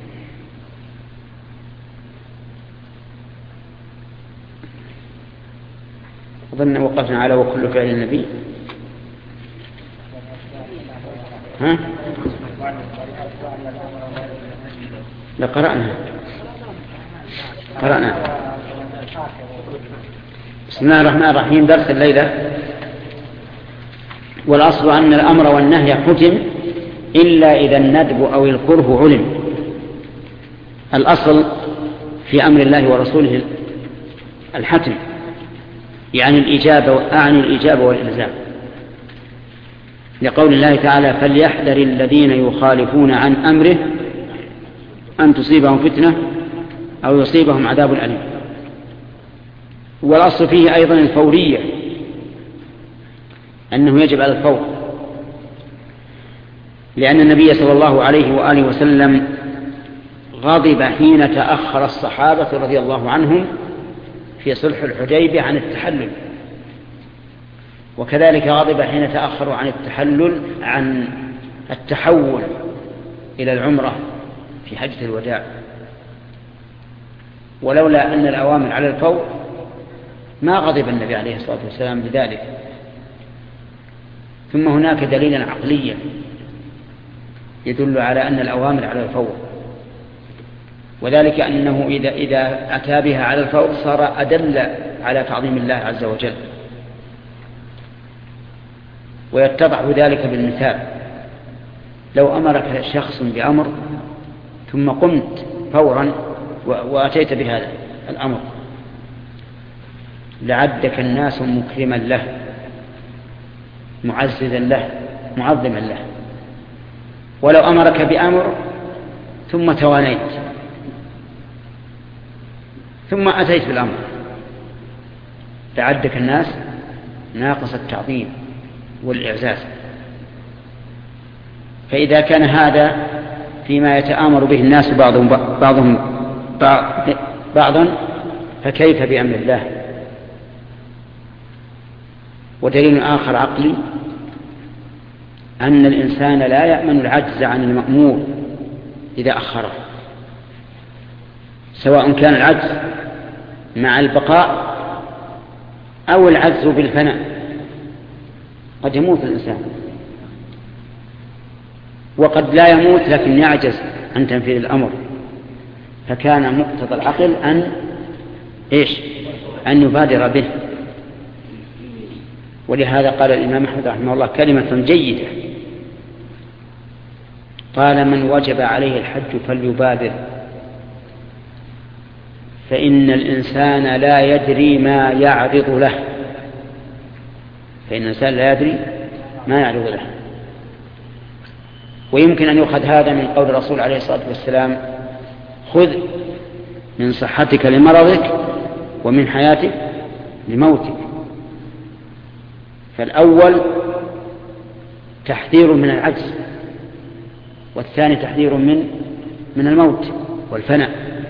A: أظن وقفنا على وكل فعل النبي ها لقرأنا قرأنا بسم الله الرحمن الرحيم. درس الليلة والأصل أن الأمر والنهي حكم إلا إذا الندب أو الكره علم. الأصل في أمر الله ورسوله الحتم يعني الإجابة أعني الإجابة والإلزام لقول الله تعالى فليحذر الذين يخالفون عن أمره أن تصيبهم فتنة أو يصيبهم عذاب أليم. والأصل فيه أيضا الفورية أنه يجب على الفور لأن النبي صلى الله عليه وآله وسلم غضب حين تأخر الصحابة رضي الله عنهم في صلح الحديبية عن التحلل وكذلك غضب حين تأخروا عن التحلل عن التحول إلى العمرة في حجة الوداع ولولا أن الأوامر على الفور ما غضب النبي عليه الصلاة والسلام بذلك. ثم هناك دليلا عقليا يدل على أن الأوامر على الفور وذلك أنه إذا, إذا أتى بها على الفور صار أدل على تعظيم الله عز وجل ويتضح ذلك بالمثال لو أمرك شخص بأمر ثم قمت فورا وأتيت بهذا الأمر لعدك الناس مكرما له معززا له معظما له. ولو أمرك بأمر ثم توانيت ثم أتيت بالأمر لعدك الناس ناقص التعظيم والإعزاز. فإذا كان هذا فيما يتآمر به الناس بعضهم بعضهم بعضا فكيف بأمر الله. ودليل آخر عقلي أن الإنسان لا يأمن العجز عن المأمور إذا أخره سواء كان العجز مع البقاء أو العجز بالفناء. قد يموت الإنسان وقد لا يموت لكن يعجز عن تنفيذ الأمر فكان مقتضى العقل أن إيش أن يبادر به. ولهذا قال الإمام أحمد رحمه الله كلمة جيدة قال من وجب عليه الحج فليبادر فإن الإنسان لا يدري ما يعرض له فإن الإنسان لا يدري ما يعرض له. ويمكن أن يؤخذ هذا من قول الرسول عليه الصلاة والسلام: خذ من صحتك لمرضك ومن حياتك لموتك. فالأول تحذير من العجز، والثاني تحذير من من الموت والفناء.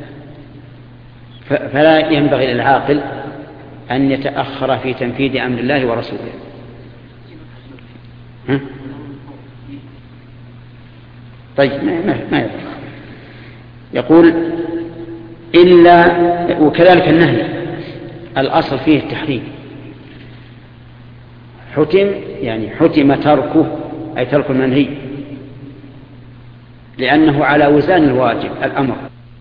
A: فلا ينبغي للعاقل أن يتأخر في تنفيذ أمر الله ورسوله. ها؟ طيب ما ما يبقى. يقول إلا، وكذلك النهي الأصل فيه التحريم، حتم يعني حتم تركه أي ترك المنهي، لأنه على وزان الواجب الأمر.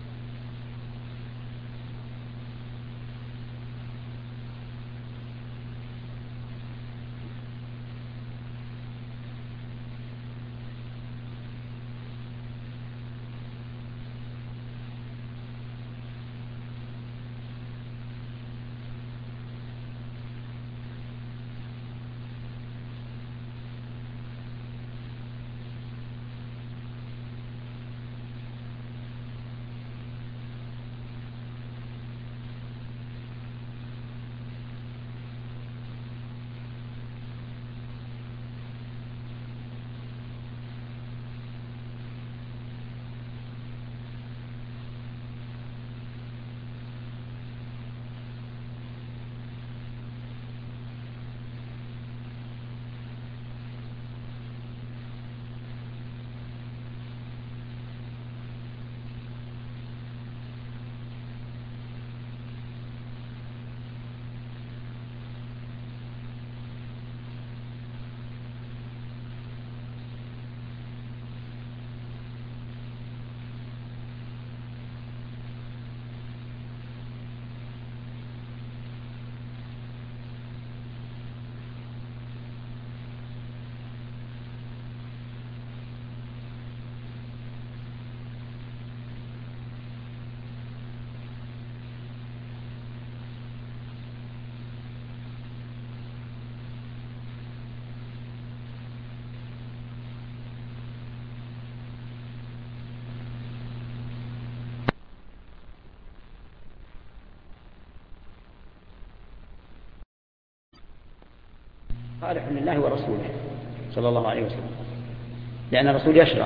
A: صالح لله ورسوله صلى الله عليه وسلم، لأن الرسول يشرع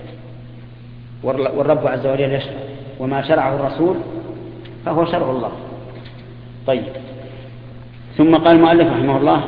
A: والرب عز وجل يشرع، وما شرعه الرسول فهو شرع الله. طيب، ثم قال المؤلف رحمه الله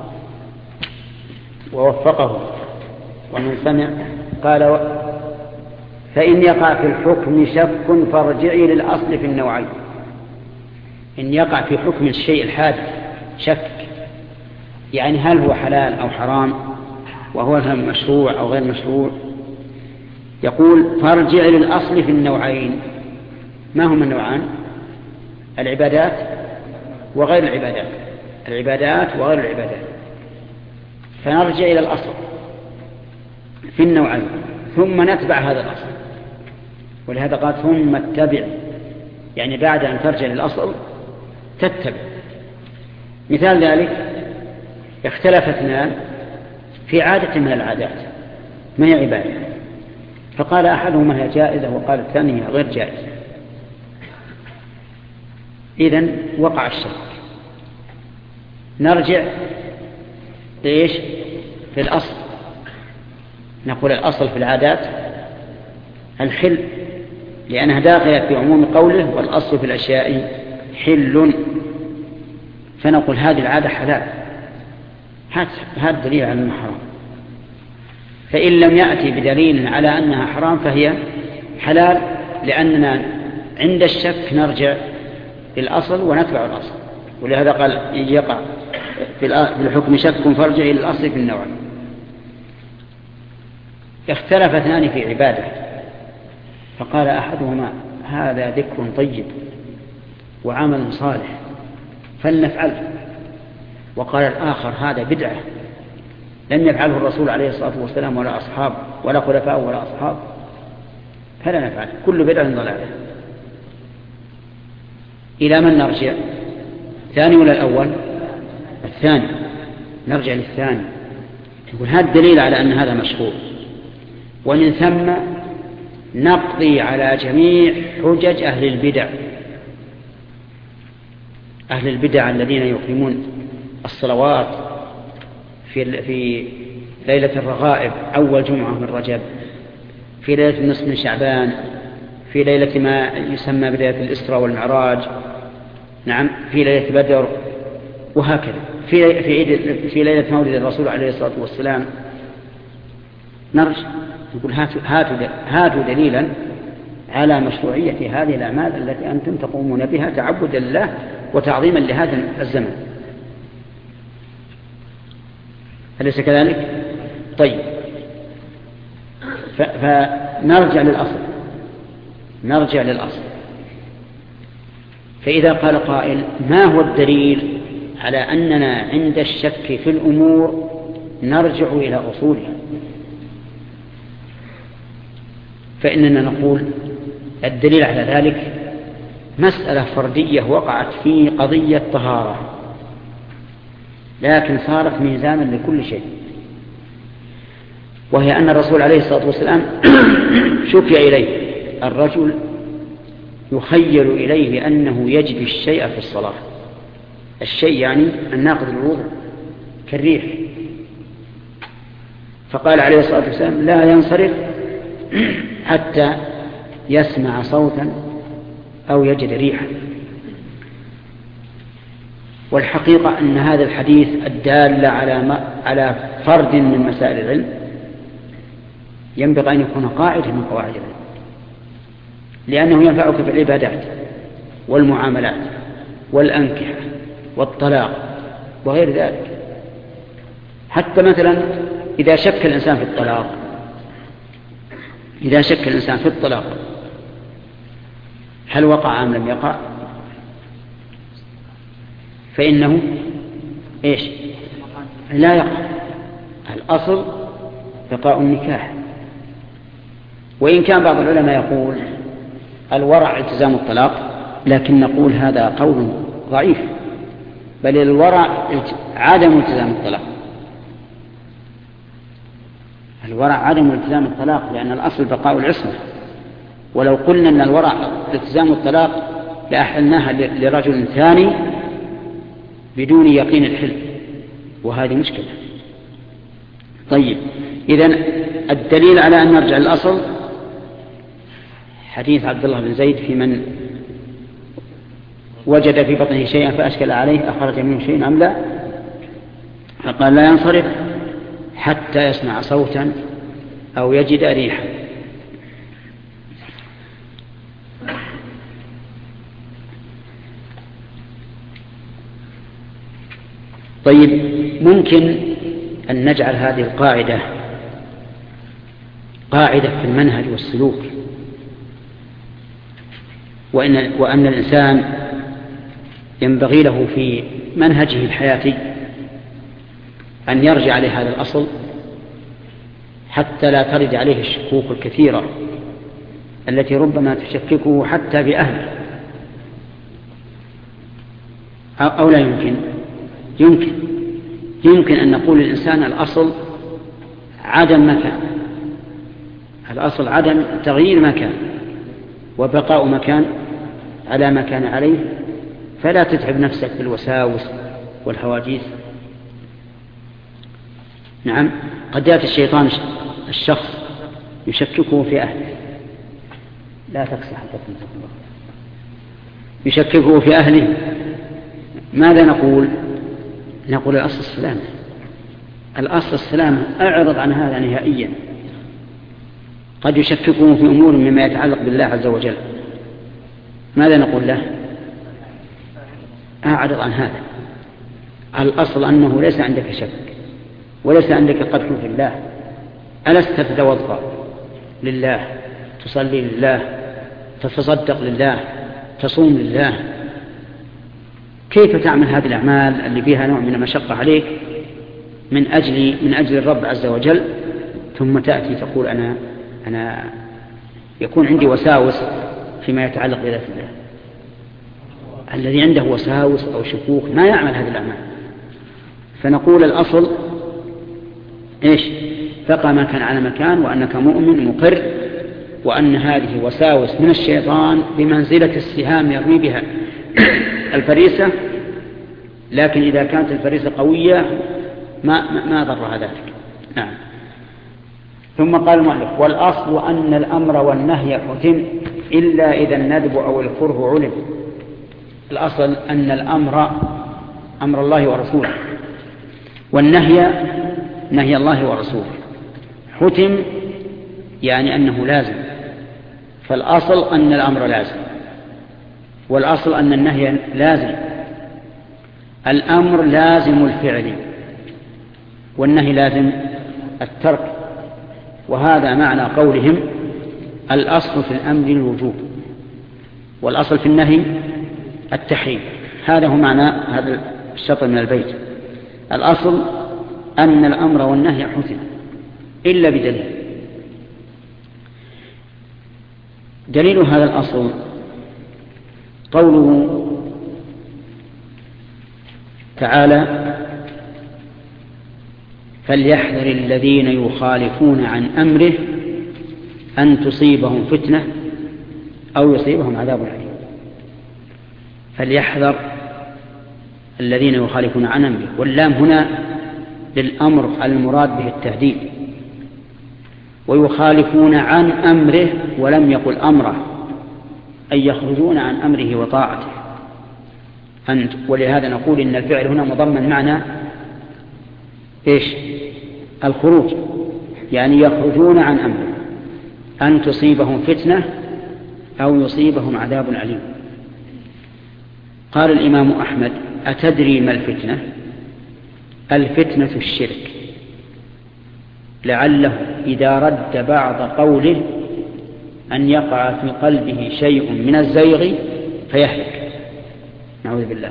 A: ووفقه ومن سمع قال: فإن يقع في الحكم شك فارجعي للأصل في النوعين. إن يقع في حكم الشيء الحادث شك، يعني هل هو حلال أو حرام، وهو مشروع أو غير مشروع، يقول: فارجعي للأصل في النوعين. ما هما النوعان؟ العبادات وغير العبادات، العبادات وغير العبادات. فنرجع إلى الأصل في النوعين ثم نتبع هذا الأصل. ولهذا قال: ثم اتبع، يعني بعد أن ترجع للأصل تتبع. مثال ذلك: اختلف اثنان في عادة من العادات ما هي عبادة، فقال أحدهما هي جائزة وقال الثاني هي غير جائزة. إذن وقع الشك. نرجع ليش؟ في الأصل. نقول الأصل في العادات الحل، لأنها داخلة في عموم قوله: والأصل في الأشياء حل. فنقول هذه العادة حلال، هذا دليل على أنها حرام. فإن لم يأتي بدليل على أنها حرام فهي حلال، لأننا عند الشك نرجع للأصل ونتبع الأصل. ولهذا قال: يقع في الحكم شك فارجع إلى الأصل في النوع. اختلف اثنان في عبادة، فقال أحدهما: هذا ذكر طيب وعمل صالح فلنفعله، وقال الآخر: هذا بدعة لم يفعله الرسول عليه الصلاة والسلام ولا أصحاب ولا خلفاء ولا أصحاب، فلا نفعل، كل بدعة ضلالة. إلى من نرجع؟ الثاني ولا الأول؟ الثاني. نرجع للثاني. يقول هذا الدليل على أن هذا مشروع، ومن ثم نقضي على جميع حجج أهل البدع. أهل البدع الذين يقيمون الصلوات في في ليلة الرغائب أول جمعة من رجب، في ليلة النصف من شعبان، في ليلة ما يسمى بليلة الإسراء والمعراج، نعم، في ليلة بدر، وهكذا في في عيد في ليلة مولد الرسول عليه الصلاة والسلام. نرجع نقول هاتوا هاتوا هاتوا دليلا على مشروعية هذه الأعمال التي أنتم تقومون بها تعبدا لله وتعظيما لهذا الزمن. أليس كذلك؟ طيب، فنرجع للأصل نرجع للأصل فإذا قال قائل ما هو الدليل على أننا عند الشك في الأمور نرجع إلى أصولها؟ فإننا نقول الدليل على ذلك مسألة فردية وقعت في قضية طهارة، لكن صارت ميزانا لكل شيء، وهي أن الرسول عليه الصلاة والسلام شكي إليه الرجل يخيل إليه أنه يجد الشيء في الصلاة. الشيء يعني الناقض للوضوء كالريح، فقال عليه الصلاة والسلام لا ينصرف حتى يسمع صوتا أو يجد ريحا. والحقيقة أن هذا الحديث الدال على على فرد من مسائل العلم ينبغي أن يكون قاعدة من قواعد العلم، لأنه ينفعك في العبادات والمعاملات والأنكحة والطلاق وغير ذلك. حتى مثلا إذا شك الإنسان في الطلاق إذا شك الإنسان في الطلاق هل وقع أم لم يقع، فإنه إيش؟ لا يقع. الأصل بقاء النكاح. وإن كان بعض العلماء يقول الورع التزام الطلاق، لكن نقول هذا قول ضعيف، بل الورع عدم التزام الطلاق. الورع عدم التزام الطلاق، لأن الأصل بقاء العصمة. ولو قلنا أن الورع التزام الطلاق لأحلناها لرجل ثاني بدون يقين الحل، وهذه مشكلة. طيب، إذن الدليل على أن نرجع للأصل حديث عبد الله بن زيد في من وجد في بطنه شيئا فأشكل عليه أخرج منه شيئا أم لا، فقال لا ينصرف حتى يسمع صوتا أو يجد ريحا. طيب، ممكن أن نجعل هذه القاعدة قاعدة في المنهج والسلوك، وأن, وأن الإنسان ينبغي له في منهجه الحياتي أن يرجع لهذا الأصل حتى لا ترد عليه الشكوك الكثيرة التي ربما تشككه حتى بأهله، أو لا يمكن يمكن يمكن أن نقول للإنسان الأصل عدم مكان، الأصل عدم تغيير مكان وبقاء مكان على ما كان عليه، فلا تتعب نفسك بالوساوس والهواجيس. نعم، قد يأتي الشيطان الشخص يشككه في أهله، لا تكسح حتى تنسك الله، يشككه في أهله. ماذا نقول؟ نقول الأصل السلام، الأصل السلام، أعرض عن هذا نهائيا. قد يشككه في أمور مما يتعلق بالله عز وجل، ماذا نقول له؟ أعرض عن هذا. الأصل أنه ليس عندك شك وليس عندك قدح في الله. ألست تتوضأ لله، تصلي لله، تتصدق لله، تصوم لله؟ كيف تعمل هذه الأعمال اللي فيها نوع من المشقة عليك من أجل من أجل الرب عز وجل، ثم تأتي تقول أنا أنا يكون عندي وساوس فيما يتعلق بذات الله؟ الذي عنده وساوس أو شكوك ما يعمل هذه الأعمال. فنقول الأصل إيش؟ بقى ما كان على مكان، وأنك مؤمن مقر، وأن هذه وساوس من الشيطان بمنزلة السهام يرمي بها الفريسة، لكن إذا كانت الفريسة قوية ما, ما ضرها ذلك. نعم. ثم قال المؤلف: والأصل أن الأمر والنهي حتم إلا إذا الندب أو الكره علم. الأصل أن الأمر أمر الله ورسوله، والنهي نهي الله ورسوله، حتم يعني أنه لازم. فالأصل أن الأمر لازم، والأصل أن النهي لازم. الأمر لازم الفعل، والنهي لازم الترك. وهذا معنى قولهم: الأصل في الأمر الوجوب، والأصل في النهي التحريم. هذا هو معنى هذا الشطر من البيت. الأصل أن الأمر والنهي حتم إلا بدليل. دليل هذا الأصل قوله تعالى: فليحذر الذين يخالفون عن أمره أن تصيبهم فتنة أو يصيبهم عذاب أليم. فليحذر الذين يخالفون عن أمره، واللام هنا للأمر المراد به التهديد. ويخالفون عن أمره ولم يقل أمره، أي يخرجون عن أمره وطاعته. ولهذا نقول إن الفعل هنا مضمن معنى إيش؟ الخروج، يعني يخرجون عن أمره أن تصيبهم فتنة أو يصيبهم عذاب أليم. قال الإمام أحمد: أتدري ما الفتنة؟ الفتنة الشرك، لعله إذا رد بعض قوله أن يقع في قلبه شيء من الزيغ فيهلك، نعوذ بالله.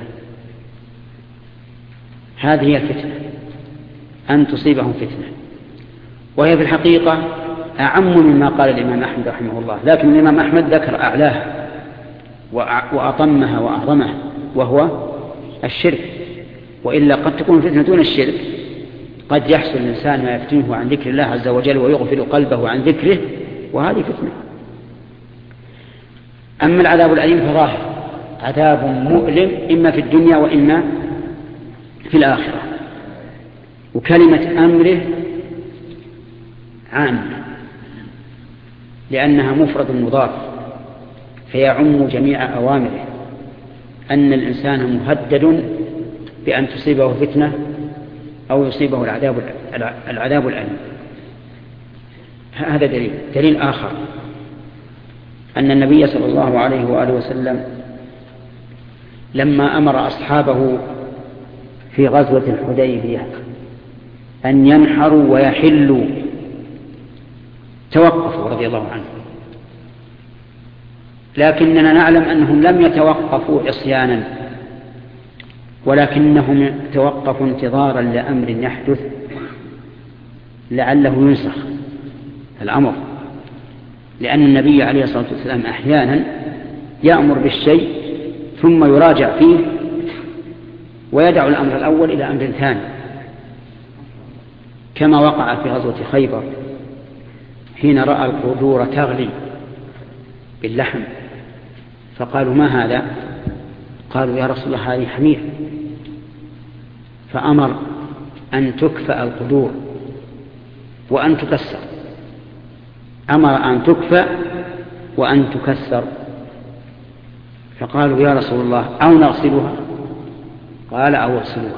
A: هذه هي الفتنة، أن تصيبهم فتنة، وهي في الحقيقة أعم مما قال الإمام أحمد رحمه الله. لكن الإمام أحمد ذكر أعلاها وأطمها وأعظمها، وهو الشرك. وإلا قد تكون فتنة دون الشرك، قد يحصل الإنسان ما يفتنه عن ذكر الله عز وجل ويغفل قلبه عن ذكره، وهذه فتنة. أما العذاب الأليم فظاهر، عذاب مؤلم إما في الدنيا وإما في الآخرة. وكلمة أمره عامة لأنها مفرد مضاف، فيعم جميع أوامره، أن الإنسان مهدد بأن تصيبه فتنة أو يصيبه العذاب العذاب الأليم. هذا دليل. دليل آخر أن النبي صلى الله عليه وآله وسلم لما أمر أصحابه في غزوة الحديبية أن ينحروا ويحلوا توقفوا رضي الله عنه، لكننا نعلم أنهم لم يتوقفوا عصيانا، ولكنهم توقفوا انتظارا لأمر يحدث لعله ينسخ الأمر، لأن النبي عليه الصلاة والسلام أحيانا يأمر بالشيء ثم يراجع فيه ويدع الأمر الأول إلى أمر ثاني، كما وقع في غزوة خيبر حين رأى القدور تغلي باللحم، فقالوا: ما هذا؟ قالوا: يا رسول الله هذه حمير. فأمر أن تكفأ القدور وأن تكسر، أمر أن تكفأ وأن تكسر. فقالوا: يا رسول الله أو نغسلها؟ قال: أو اغسلوها.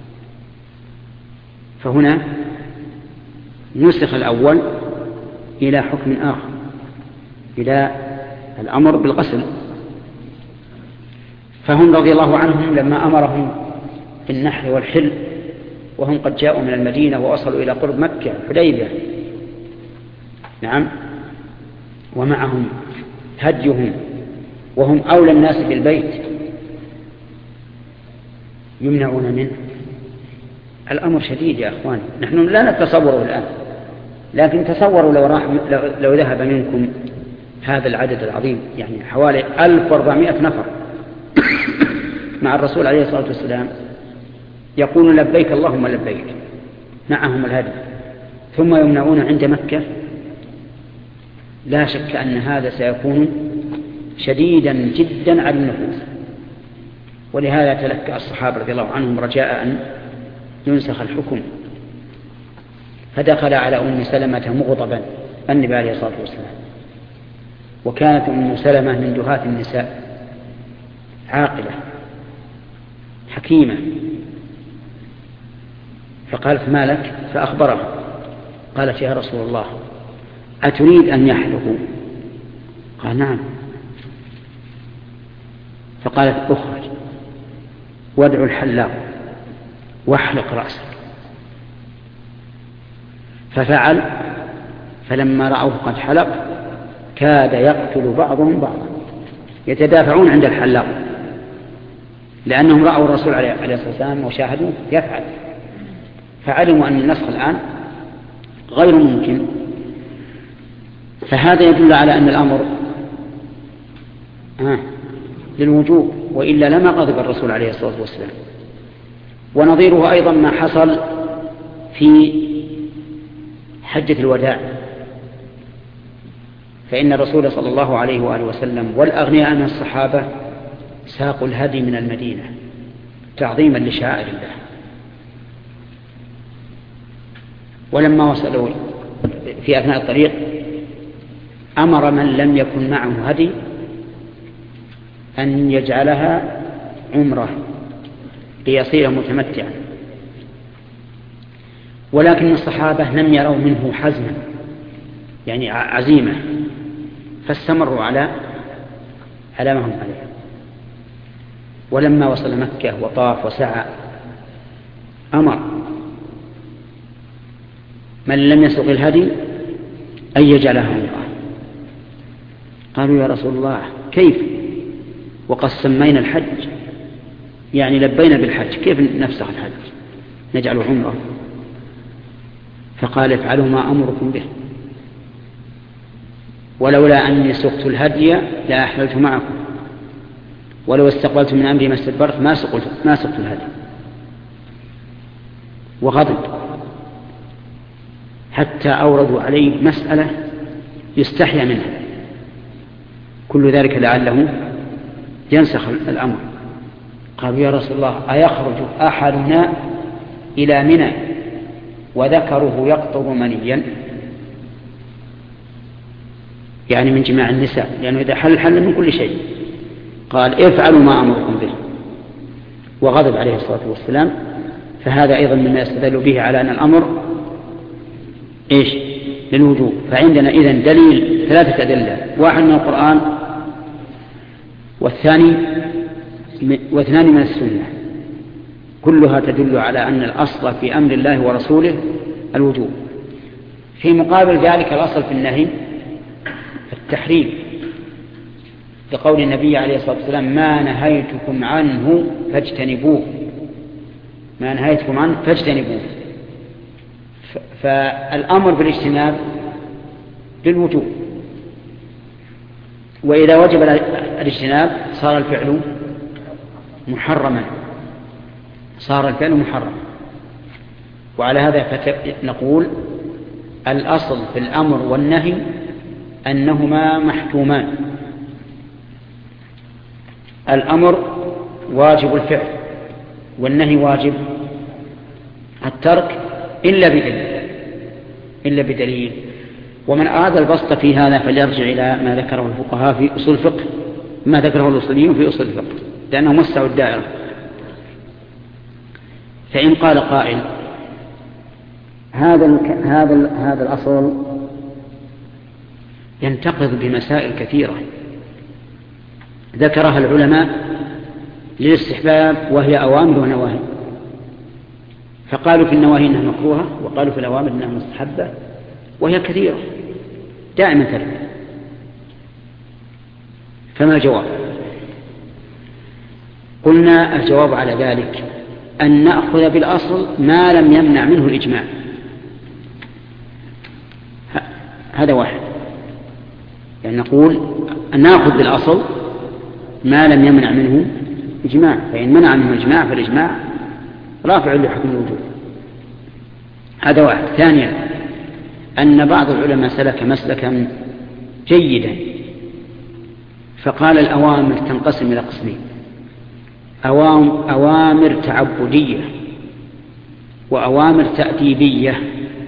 A: فهنا نسخ الأول إلى حكم آخر، إلى الأمر بالغسل. فهم رضي الله عنهم لما أمرهم بالنحر والحل وهم قد جاءوا من المدينة ووصلوا إلى قرب مكة الحديبية، نعم، ومعهم هديهم وهم أولى الناس بالبيت، يمنعون منه. الأمر شديد يا أخوان، نحن لا نتصوره الآن، لكن تصوروا لو, راح لو, لو ذهب منكم هذا العدد العظيم، يعني حوالي ألف وأربعمائة نفر مع الرسول عليه الصلاة والسلام يقول لبيك اللهم لبيك، معهم الهدي، ثم يمنعون عند مكة، لا شك أن هذا سيكون شديدا جدا على النفوس. ولهذا تلكأ الصحابة رضي الله عنهم رجاء أن ينسخ الحكم، فدخل على أم سلمة مغضبا النبي عليه الصلاة والسلام. وكانت أم سلمة من دهاة النساء، عاقلة حكيمة، فقالت ما لك؟ فأخبرها، قالت يا رسول الله أتريد أن يحلقوا؟ قال نعم. فقالت اخرج وادعو الحلاق واحلق رأسك. ففعل، فلما رأوه قد حلق كاد يقتل بعضهم بعضا، يتدافعون عند الحلاق، لأنهم رأوا الرسول عليه الصلاة والسلام وشاهدوه يفعل، فعلموا أن النسخ الآن غير ممكن. فهذا يدل على أن الأمر آه للوجوب، وإلا لما غضب الرسول عليه الصلاة والسلام. ونظيره أيضا ما حصل في حجة الوداع، فإن الرسول صلى الله عليه وآله وسلم والأغنياء من الصحابة ساقوا الهدي من المدينة تعظيما لشعائر الله. ولما وصلوا في أثناء الطريق أمر من لم يكن معه هدي أن يجعلها عمره ليصير متمتعا، ولكن الصحابة لم يروا منه حزما، يعني عزيمة، فاستمروا على على ما هم عليه. ولما وصل مكة وطاف وسعى أمر من لم يسوق الهدي أن يجعلها عمره. قالوا يا رسول الله كيف وقد سمينا الحج، يعني لبينا بالحج، كيف نفسخ الحج نجعله عمره؟ فقال افعلوا ما أمركم به، ولولا أني سقت الهدي لأحللت معكم، ولو استقبلت من أمري ما استدبرت ما سقت ما سقت الهدي. وغضب حتى أوردوا عليه مسألة يستحيا منها، كل ذلك لعله ينسخ الأمر. قالوا يا رسول الله أيخرج أحدنا إلى منى وذكره يقطر منيا، يعني من جماع النساء، لأنه إذا حل حل من كل شيء. قال افعلوا ما أمركم به، وغضب عليه الصلاة والسلام. فهذا أيضا مما يستدل به على أن الأمر إيش للوجوب. فعندنا إذن دليل، ثلاثة أدلة، واحد من القرآن والثاني واثنان من السنة، كلها تدل على أن الأصل في أمر الله ورسوله الوجوب. في مقابل ذلك الأصل في النهي التحريم، لقول النبي عليه الصلاة والسلام ما نهيتكم عنه فاجتنبوه، ما نهيتكم عنه فاجتنبوه. فالأمر بالاجتناب للوجوب، وإذا وجب الاجتناب صار الفعل محرما، صار الفعل محرما. وعلى هذا نقول الأصل في الأمر والنهي أنهما محكومان. الأمر واجب الفعل، والنهي واجب الترك إلا بدليل إلا بدليل ومن أراد البسط في هذا فليرجع إلى ما ذكره الفقهاء في أصول الفقه، ما ذكره الأصوليون في أصول الفقه، لأنه موسع الدائرة. فإن قال قائل هذا هذا هذا الأصل ينتقض بمسائل كثيرة ذكرها العلماء للاستحباب، وهي أوامر ونواهي. فقالوا في النواهي إنها مكروهة، وقالوا في الأوامر إنها مستحبة، وهي كثيرة دائما ترد. فما الجواب؟ قلنا الجواب على ذلك أن نأخذ بالأصل ما لم يمنع منه الإجماع، هذا واحد. يعني نقول أن نأخذ بالأصل ما لم يمنع منه إجماع، فإن منع منه إجماع فالإجماع رافع لحكم الوجوب. هذا واحد. ثانيا أن بعض العلماء سلك مسلكا جيدا فقال الأوامر تنقسم إلى قسمين: أوامر تعبدية وأوامر تأديبية.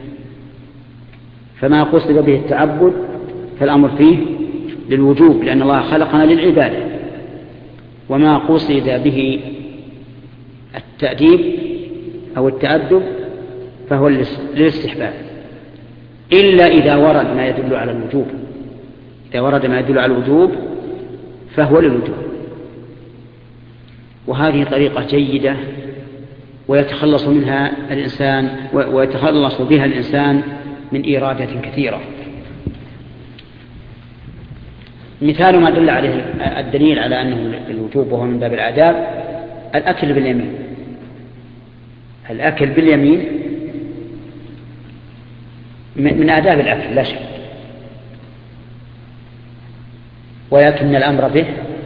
A: فما قصد به التعبد فالأمر فيه للوجوب لأن الله خلقنا للعبادة، وما قصد به التأديب أو التأدب فهو للاستحباب، إلا إذا ورد ما يدل على الوجوب. إذا ورد ما يدل على الوجوب فهو للوجوب. وهذه طريقة جيدة ويتخلص منها الإنسان ويتخلص بها الإنسان من إيرادات كثيرة. مثال ما دل عليه الدليل على أنه الوجوب وهو من باب الآداب: الأكل باليمين. الأكل باليمين من آداب الأكل لا شك، ولكن الأمر به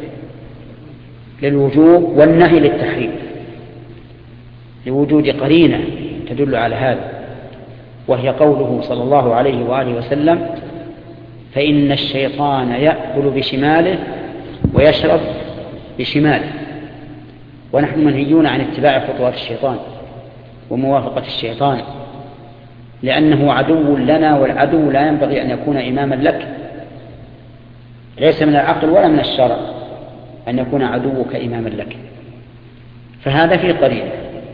A: للوجوب والنهي للتحريم، لوجود قرينة تدل على هذا، وهي قوله صلى الله عليه وآله وسلم: فإن الشيطان يأكل بشماله ويشرب بشماله. ونحن منهيون عن اتباع خطوات الشيطان وموافقة الشيطان، لأنه عدو لنا، والعدو لا ينبغي أن يكون إماما لك. ليس من العقل ولا من الشرع أن يكون عدوك إماما لك، فهذا فيه قرينة.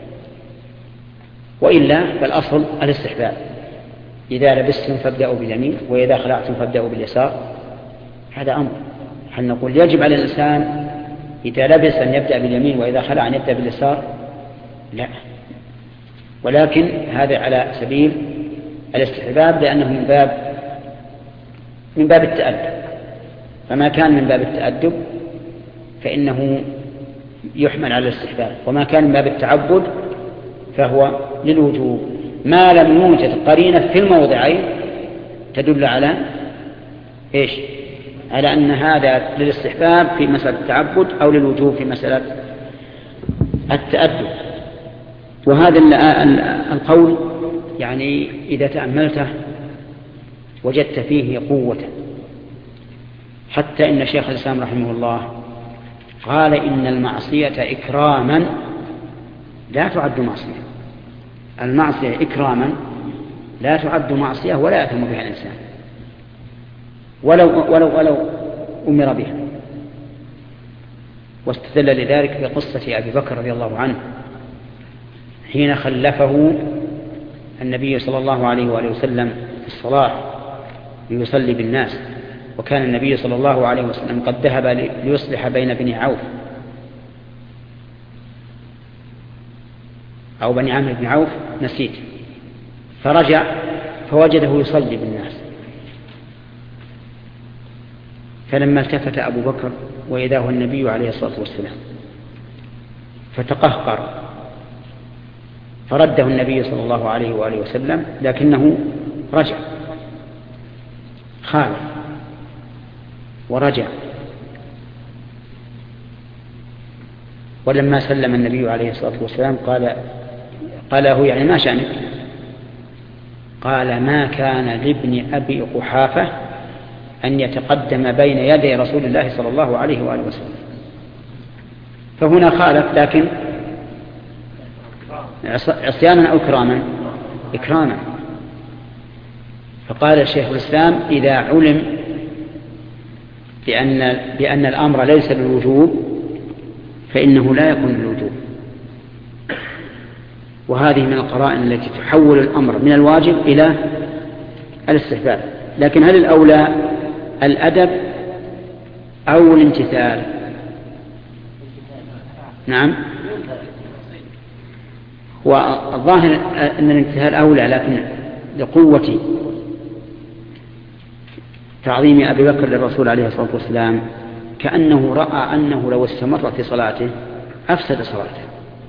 A: وإلا فالأصل الاستحباب: إذا لبستم فابدأوا باليمين وإذا خلعتم فابدأوا باليسار. هذا أمر. هل نقول يجب على الإنسان إذا لبس أن يبدأ باليمين وإذا خلع أن يبدأ باليسار؟ لا، ولكن هذا على سبيل الاستحباب لأنه من باب من باب التأدب. فما كان من باب التأدب فإنه يحمل على الاستحباب، وما كان من باب التعبد فهو للوجوب، ما لم يوجد قرينة في الموضعين تدل على إيش؟ على أن هذا للاستحباب في مسألة التعبد أو للوجوب في مسألة التأدب. وهذا القول يعني إذا تأملته وجدت فيه قوة، حتى إن شيخ الإسلام رحمه الله قال إن المعصية إكراما لا تعد معصية. المعصية إكراما لا تعد معصية ولا يأثم بها الإنسان ولو, ولو, ولو أمر بها. واستدل لذلك بقصة أبي بكر رضي الله عنه حين خلفه النبي صلى الله عليه وآله وسلم في الصلاة ليصلي بالناس، وكان النبي صلى الله عليه وسلم قد ذهب ليصلح بين بني عوف أو بني عمرو بن عوف نسيت، فرجع فوجده يصلي بالناس، فلما التفت أبو بكر وإذا هو النبي عليه الصلاة والسلام فتقهقر، فرده النبي صلى الله عليه وآله وسلم، لكنه رجع خالف ورجع. ولما سلم النبي عليه الصلاة والسلام قال قال له يعني ما شأنك؟ قال ما كان لابن أبي قحافة أن يتقدم بين يدي رسول الله صلى الله عليه وآله وسلم. فهنا خالف، لكن عصيانا أو إكراما؟ إكراما. فقال الشيخ الإسلام إذا علم بأن, بأن الأمر ليس بالوجوب فإنه لا يكون بالوجوب. وهذه من القرائن التي تحول الأمر من الواجب إلى الاستحباب. لكن هل الأولى الأدب أو الامتثال؟ نعم، والظاهر أن الامتثال أولى، لكن لقوة تعظيم أبي بكر للرسول عليه الصلاة والسلام كأنه رأى أنه لو استمر في صلاته أفسد صلاته.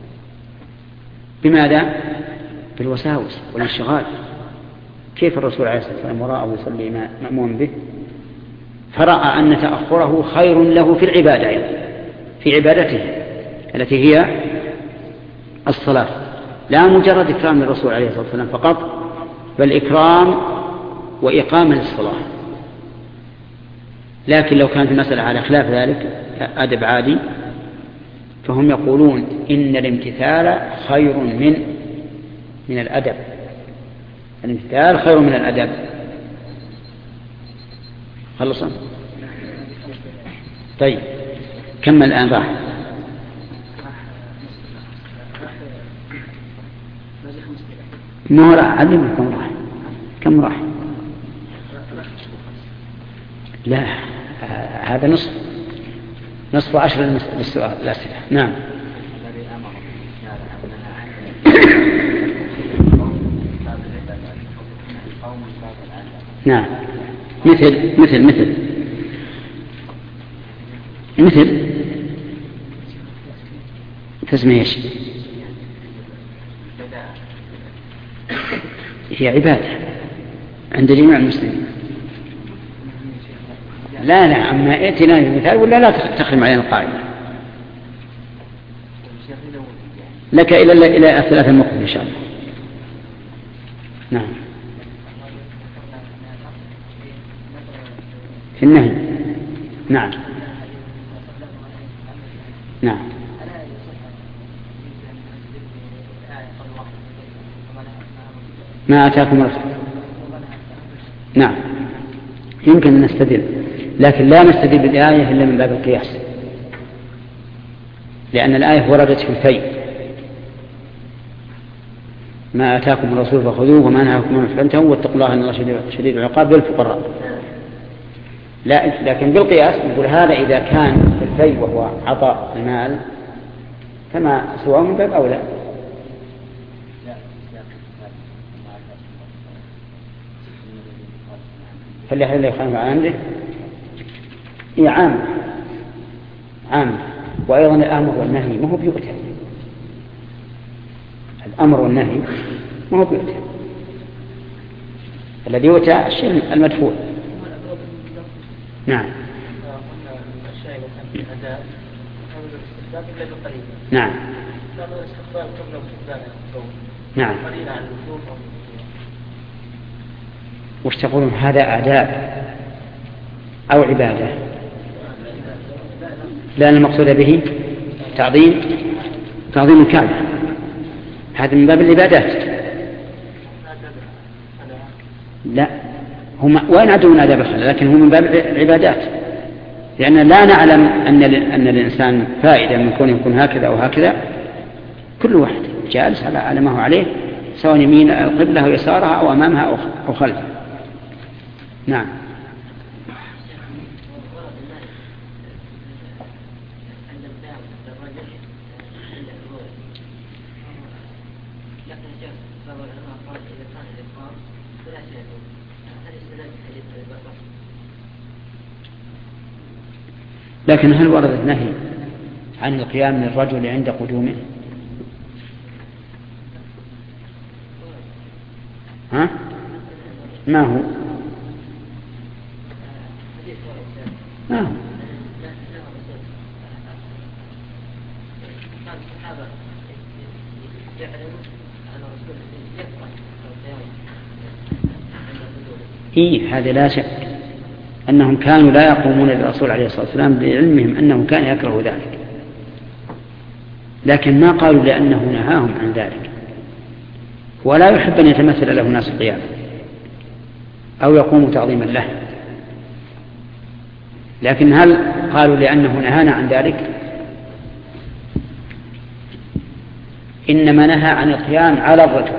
A: بماذا؟ بالوساوس والانشغال. كيف الرسول عليه الصلاة والسلام وراءه يصلي مأمون به؟ فرأى أن تأخره خير له في العبادة، في عبادته، التي هي الصلاة، لا مجرد إكرام للرسول عليه الصلاة والسلام فقط، بل إكرام وإقامة للصلاة. لكن لو كانت المسألة على خلاف ذلك أدب عادي فهم يقولون إن الامتثال خير من من الأدب، الامتثال خير من الأدب. خلصا؟ طيب كمل الآن راح. ما راح علمنا كم راح كم راح لا هذا نصف نصف عشر للسؤال الأسئلة. نعم. نعم مثل مثل مثل مثل تسمى ايش؟ هي عبادة عند جميع المسلمين. لا لا عما ائتنا بمثال ولا لا تخرم علينا القاعدة. لك إلى إلى الثلاثة المقبل إن شاء الله. نعم. في النهي. نعم نعم. ما أتاكم الرسول. نعم يمكن أن نستدل، لكن لا نستدل بالآية إلا من باب القياس، لأن الآية وردت في الفيء: ما أتاكم الرسول فخذوه وما نهاكم عنه فانتهوا واتقوا الله إن الله شديد العقاب للفقراء. لا لكن بالقياس نقول هذا إذا كان في الفيء وهو عطاء المال كما سواء من باب أولى. فاللي لا يخالف عن أمره هي عام عام. وأيضا الأمر والنهي ما هو بيؤتى، الأمر والنهي ما هو بيؤتى، الذي يؤتى الشيء المدفوع. نعم نعم نعم. وش تقولون هذا آداب أو عبادة؟ لأن المقصود به تعظيم تعظيم الكعبة، هذا من باب العبادات. لا هم وين عدوا من آداب الخلق، لكن هو من باب العبادات، لأن لا نعلم أن أن الإنسان فائدة من كونه يكون هكذا أو هكذا. كل واحد جالس على على ما هو عليه، سواء يمين القبلة أو يسارها أو أمامها أو خلفها. نعم. لكن هل ورد النهي عن القيام للرجل عند قدومه؟ ها؟ ما هو؟ ما هو؟ إيه هذا لا شك أنهم كانوا لا يقومون للرسول عليه الصلاة والسلام بعلمهم أنه كان يكره ذلك، لكن ما قالوا لأنه نهاهم عن ذلك، ولا يحب أن يتمثل له ناس القيامة أو يقوم تعظيما له. لكن هل قالوا لأنه نهانا عن ذلك؟ إنما نهى عن القيام على الرجل،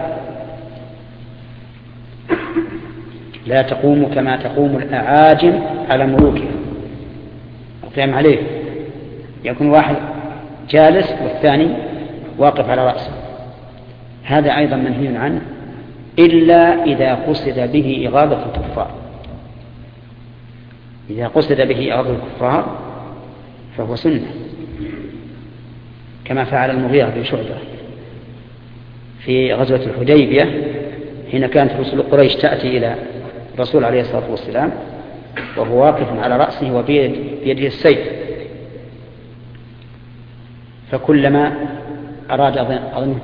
A: لا تقوم كما تقوم الأعاجم على ملوكها. القيام عليه يكون واحد جالس والثاني واقف على رأسه، هذا أيضا منهي عنه إلا إذا قصد به إغاظة الكفار. إذا قصد به إغاظة الكفار فهو سنة، كما فعل المغيرة بن شعبة في غزوة الحديبية حين كانت رسل قريش تأتي إلى الرسول عليه الصلاة والسلام وهو واقف على رأسه وبيده السيف، فكلما أراد أظن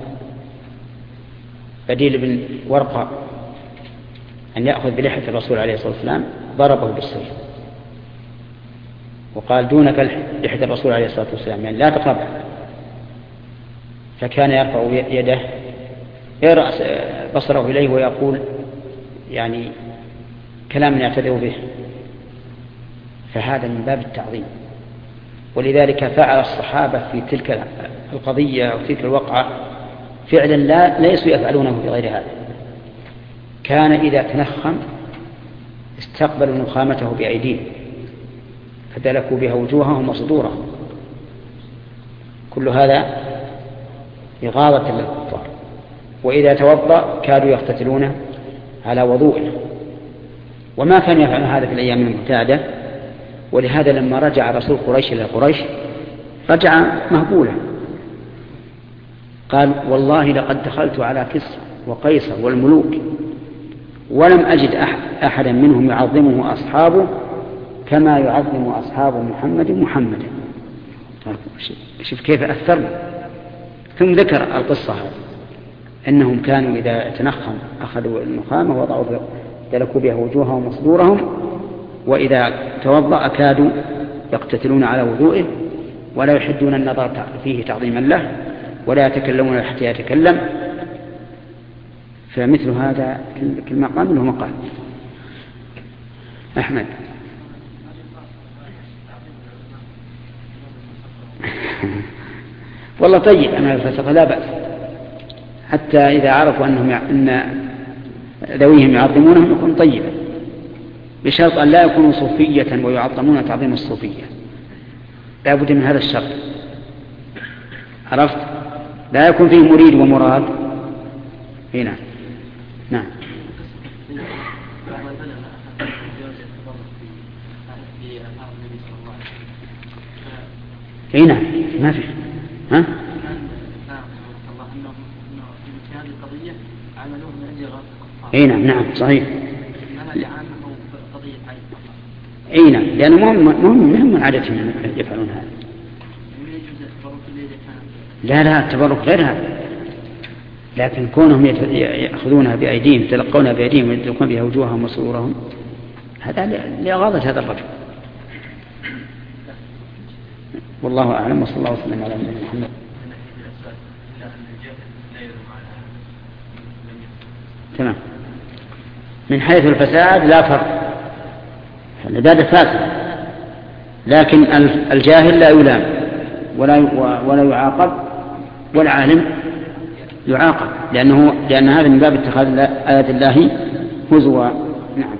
A: بديل بن ورقة أن يأخذ بلحية الرسول عليه الصلاة والسلام ضربه بالسيف وقال دونك لحية الرسول عليه الصلاة والسلام، يعني لا تقرب. فكان يرفع يده يرأس بصره إليه ويقول يعني كلام يعتذر به، فهذا من باب التعظيم. ولذلك فعل الصحابة في تلك القضية أو تلك الوقعة فعلا لا ليسوا يفعلونه بغير هذا. كان إذا تنخم استقبلوا نخامته بأيديهم فدلكوا بها وجوههم وصدورهم، كل هذا إغاظة للكفار. وإذا توضأ كادوا يقتتلونه على وضوءه، وما كان يفعل هذا في الأيام المعتادة. ولهذا لما رجع رسول قريش إلى قريش رجع مهبولا، قال والله لقد دخلت على كسرى وقيصر والملوك ولم أجد أحدا منهم يعظمه أصحابه كما يعظم أصحاب محمد محمدا. شوف كيف أثرنا. ثم ذكر القصة أنهم كانوا إذا تنخم أخذوا النخامة وضعوا دلكوا بها وجوههم وصدورهم، وإذا توضأ كادوا يقتتلون على وضوئه ولا يحدون النظر فيه تعظيما له ولا يتكلمون حتى يتكلم. فمثل هذا كل مقام له مقال. أحمد والله طيب، أنا الفسق لا بأس، حتى إذا عرفوا أنهم أن ذويهم يعظمونهم يكون طيبا، بشرط أن لا يكونوا صوفية ويعظمون تعظيم الصوفية. لا بد من هذا الشرط، عرفت؟ لا يكون فيه مريد ومراد. هنا نعم. هنا ما في ها؟ اي نعم نعم صحيح. اي نعم، لأنه مهم مهم مهم من عادتهم يفعلون هذا. لا لا التبرك غير هذا، لكن كونهم يأخذونها بأيديهم يتلقونها بأيديهم ويتلقون بها وجوههم وصدورهم هذا لإغاظة هذا الرجل. والله أعلم، وصلى الله وسلم على نبينا محمد. تمام. من حيث الفساد لا فرق، العبادة فاسدة، لكن الجاهل لا يلام ولا ولا يعاقب، والعالم يعاقب، لأنه لأن هذا من باب اتخاذ آيات الله هزوا. نعم.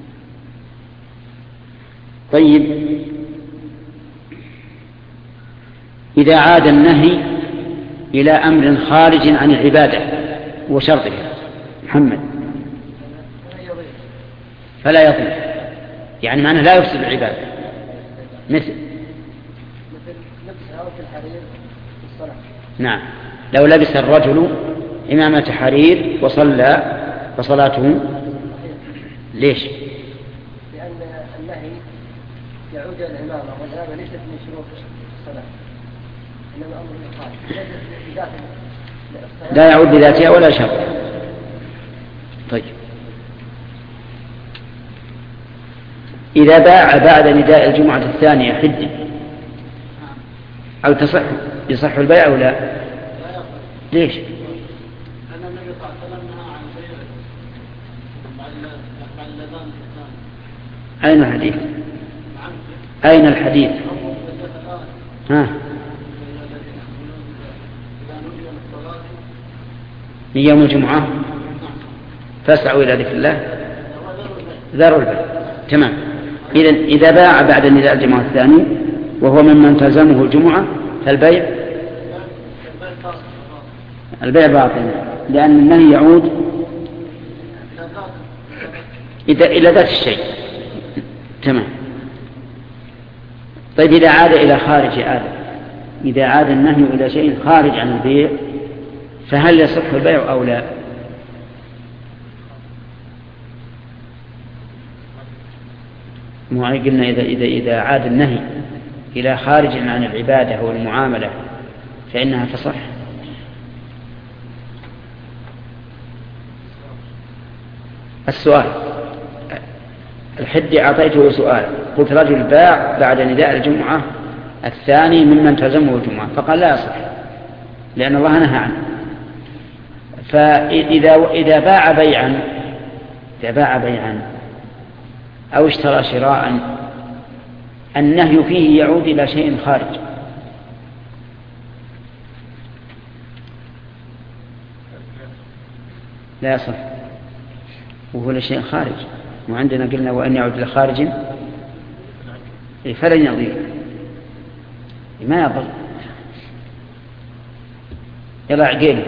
A: طيب، إذا عاد النهي إلى أمر خارج عن العبادة وشرطها محمد فلا يضيع، يعني معناه لا يفسد العبادة، مثل نعم لو لبس الرجل إمامة حرير وصلى فصلاته ليش؟
B: لأن النهي يعود إلى الإمامة، والإمامة ليست من شروط الصلاة، إنما أمر الإقامة
A: لا يعود بذاتها ولا شرط. طيب، إذا باع بعد نداء الجمعة الثانية حدة أو تصح يصح البيع أو لا؟ ليش؟
B: لأن النبي صلى الله عليه وسلم نهى عن البيع بعد الأذان الثاني.
A: أين الحديث؟ أين الحديث؟ ها؟ من يوم الجمعة فاسعوا إلى ذكر الله ذروا البيع. تمام. إذا إذا باع بعد نداء الجمعة الثاني وهو ممن تلزمه الجمعة فالبيع البيع باطل، لأن النهي يعود إذا إلى ذات الشيء. تمام. طيب، إذا عاد إلى خارج عادة، إذا عاد النهي إلى شيء خارج عن البيع فهل يصح البيع أو لا؟ مو قلنا إذا إذا إذا عاد النهي إلى خارج عن العبادة والمعاملة فإنها تصح. السؤال الحدي أعطيته سؤال، قلت رجل باع بعد نداء الجمعة الثاني ممن تلزمه الجمعة، فقال لا يصح لأن الله نهى عنه. فإذا إذا باع بيعا إذا باع بيعا أو اشترى شراء النهي فيه يعود إلى شيء خارج. لا يصح وهو لشيء خارج، وعندنا قلنا وأن يعود إلى خارج فلن يضير ما يضر. يلا عقيل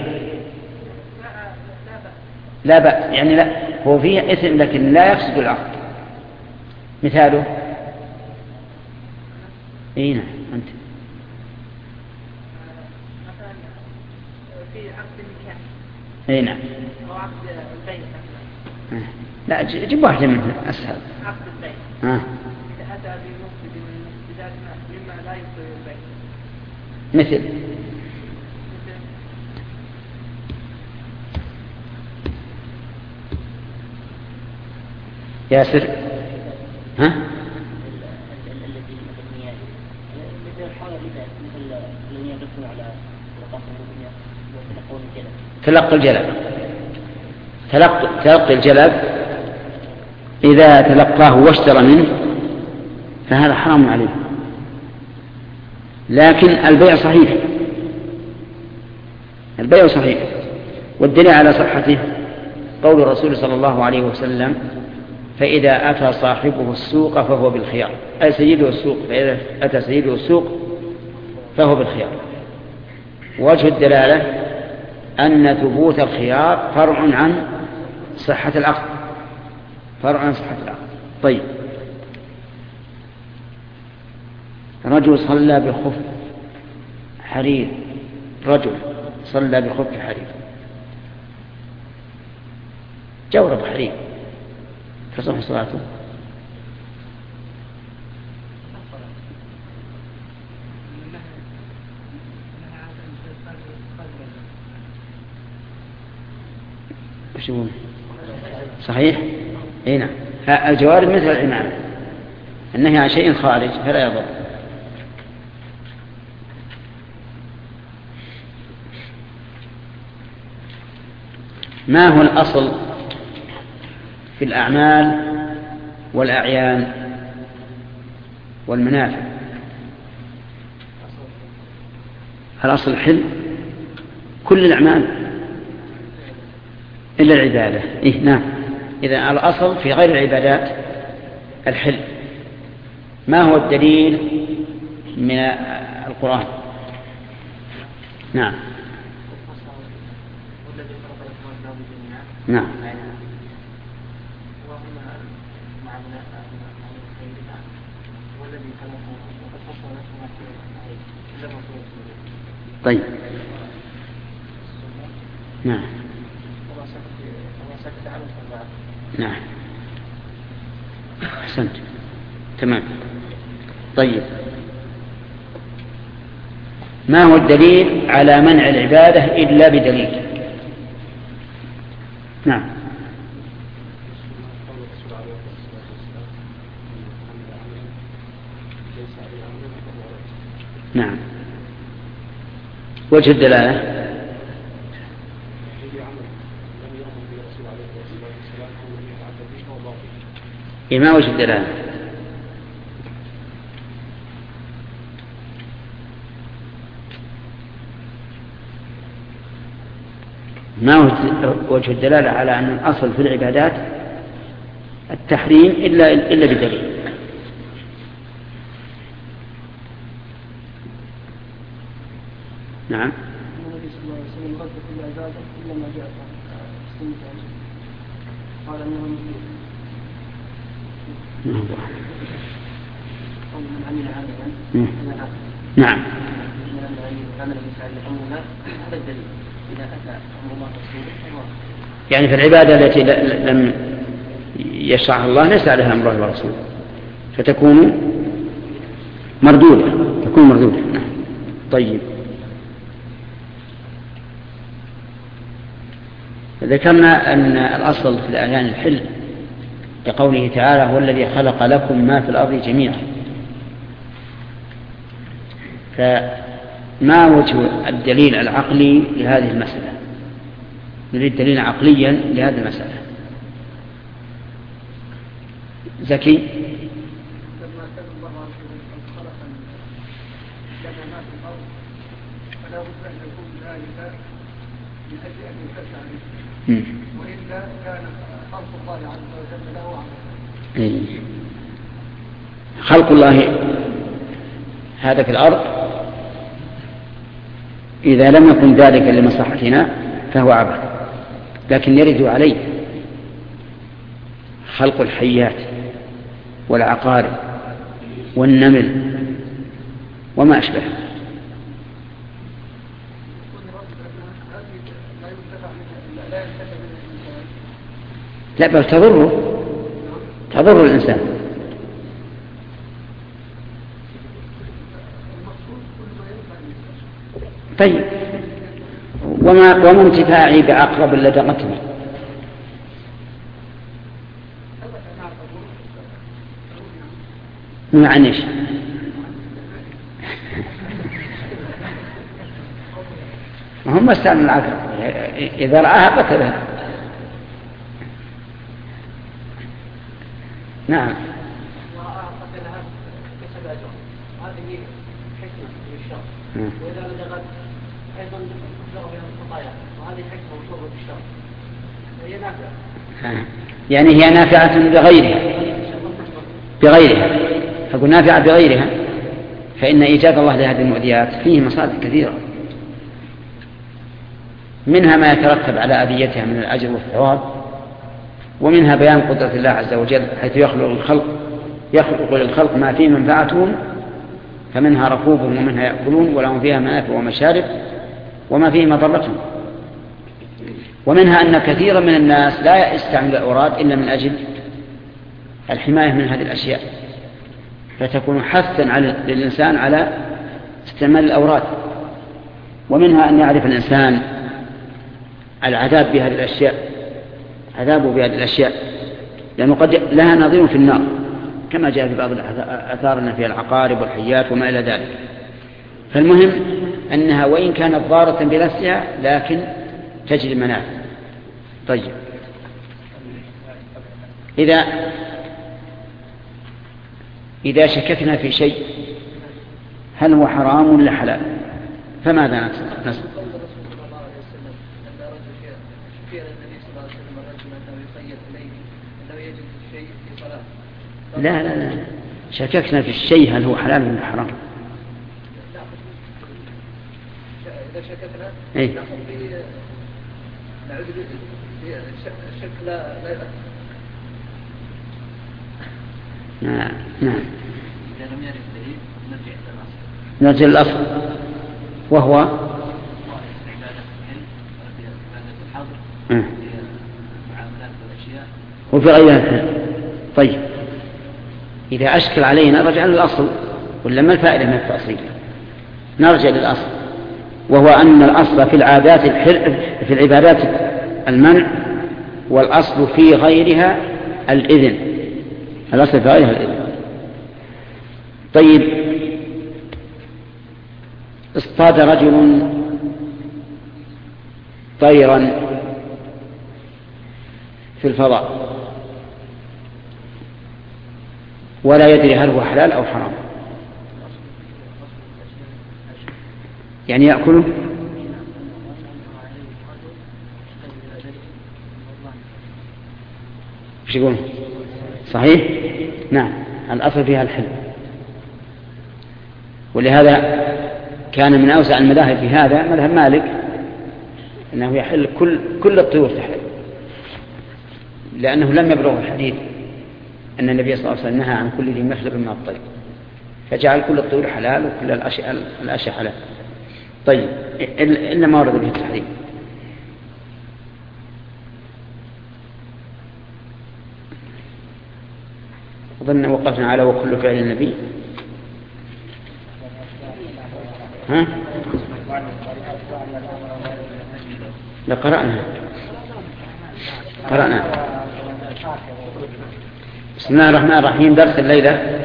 A: لا بأس، يعني لا هو فيه إثم لكن لا يفسد العقد. مثاله اي نعم انت
C: مثلا في عقد النكاح
A: اي نعم
C: او عقد البيع
A: آه. لا جيب واحدة منها اسهل.
C: عقد البيع
A: آه.
C: اذا اتى بمفسد من مفسدات مما لا يبطل البيع
A: مثل ياسر ها تلقى الجلب تلقى, تلقى الجلب إذا تلقاه واشترى منه فهذا حرام عليه، لكن البيع صحيح البيع صحيح والدليل على صحته قول الرسول صلى الله عليه وسلم فإذا أتى صاحبه السوق فهو بالخيار، أي سيده السوق، فإذا أتى سيده السوق فهو بالخيار. وجه الدلالة أن ثبوت الخيار فرع عن صحة العقد فرع عن صحة العقد. طيب رجل صلى بخف حرير رجل صلى بخف حرير جورب حرير تصح صلاته؟ صحيح؟ اي نعم. الجوارب مثل العمامة النهي عن شيء خارج فلا يضر. ما هو الأصل في الأعمال والأعيان والمنافع؟ الأصل الحل كل الأعمال إلا العبادة. إيه نعم. إذا الأصل في غير العبادات الحل. ما هو الدليل من القرآن؟ نعم نعم طيب نعم نعم أحسنت تمام. طيب ما هو الدليل على منع العبادة إلا بدليل؟ نعم نعم وجه الدلالة ما وجه الدلالة؟ ما وجه الدلالة على أن الأصل في العبادات التحريم إلا إلا بدليل؟ نعم
B: قال انه من عمل عملا
A: نعم
B: هذا الدليل اذا اتى امر الله ورسوله
A: يعني في العبادة التي لم يشرعها الله ليس عليها امر الله ورسوله فتكون مردودة تكون مردودة. طيب ذكرنا أن الأصل في الأعيان الحل لقوله تعالى هو الذي خلق لكم ما في الأرض جميعا. فما وجه الدليل العقلي لهذه المسألة؟ نريد دليلا عقليا لهذه المسألة. زكي.
B: لما كان الله عز وجل خلق لنا ما في الأرض فلا بد أن يكون ذلك من أجل أن ينتفع به، وإلا كان خلق الله عز وجل له عمل.
A: خلق الله هذا في الأرض إذا لم يكن ذلك لمصلحتنا فهو عبث، لكن يرد عليه خلق الحيات والعقارب والنمل وما أشبه. لا بل تضره تضر الإنسان. طيب وما وما انتفاعي بعقرب لدغتني؟ يعني ايش؟ هم استعملوا العقرب إذا رآها قتلها. نعم.
C: هذه حكمة في الشر، وإذا لدغت أيضا تفرغ من الخطايا، وهذه حكمة وشرب في الشر، وهي نافعة.
A: يعني هي نافعة بغيرها بغيرها فقل نافعة بغيرها، فإن إيجاد الله لهذه المؤذيات فيه مصالح كثيرة، منها ما يترتب على أذيتها من الأجر والثواب، ومنها بيان قدرة الله عز وجل حيث يخلق الخلق يخلق للخلق ما فيه منفعتهم، فمنها ركوبهم ومنها يأكلون ولهم فيها منافع ومشارب وما فيه مضرتهم. ومنها أن كثيرا من الناس لا يستعمل الأوراد إلا من أجل الحماية من هذه الأشياء، فتكون حثا على للإنسان على استعمال الأوراد. ومنها أن يعرف الإنسان العذاب بهذه الأشياء، عذابه بهذه الأشياء، لأنه قد لها نظير في النار كما جاء في بعض الآثار أن فيها العقارب والحيات وما إلى ذلك. فالمهم أنها وإن كانت ضارة بنفسها لكن تجري منافع. طيب إذا إذا شككنا في شيء هل هو حرام ولا حلال فماذا نصنع؟ لا لا لا شككنا في الشيء هل هو حلال ولا حرام.
B: إذا شككنا
A: إيه؟
B: نعود الشك لا لا
A: نعم نعم.
C: إذا لم يرد دليل نرجع إلى الأصل.
A: نرجع للأصل وهو
C: عبادة الحل عبادة الحظر المعاملات والأشياء
A: وفي غيرها الحل. طيب إذا أشكل علينا رجع للأصل، ولا ما الفائدة من التأصيل؟ نرجع للأصل وهو أن الأصل في العادات الحل في العبادات المنع، والأصل في غيرها الإذن. الأصل في غيرها الإذن. طيب اصطاد رجل طيرا في الفضاء ولا يدري هل هو حلال أو حرام، يعني يأكله؟ ايش يقول؟ صحيح؟ نعم الأصل فيها الحل، ولهذا كان من أوسع المذاهب في هذا مذهب مالك أنه يحل كل كل الطيور تحل، لأنه لم يبلغ الحديث أن النبي صلى الله عليه وسلم نهى عن كل ذي مخلب من الطير، فجعل كل الطيور حلال وكل الأشياء الأشياء حلال. طيب إلا ما ورد به التحريم. أظن وقفنا على وكل فعل النبي. ها؟ لقرأنا قرأنا. بسم الله الرحمن الرحيم. درس الليلة.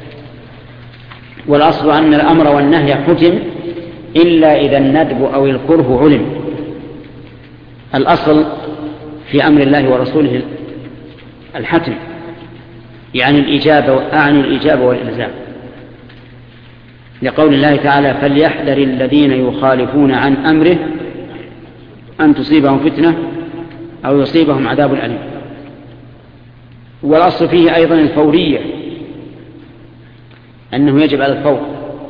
A: والأصل أن الأمر والنهي حكم إلا إذا الندب أو الكره علم. الأصل في أمر الله ورسوله الحتم، يعني الإجابة، أعني الإجابة والإلزام، لقول الله تعالى: فليحذر الذين يخالفون عن أمره أن تصيبهم فتنة أو يصيبهم عذاب أليم. والأصل فيه أيضا الفورية، أنه يجب على الفور،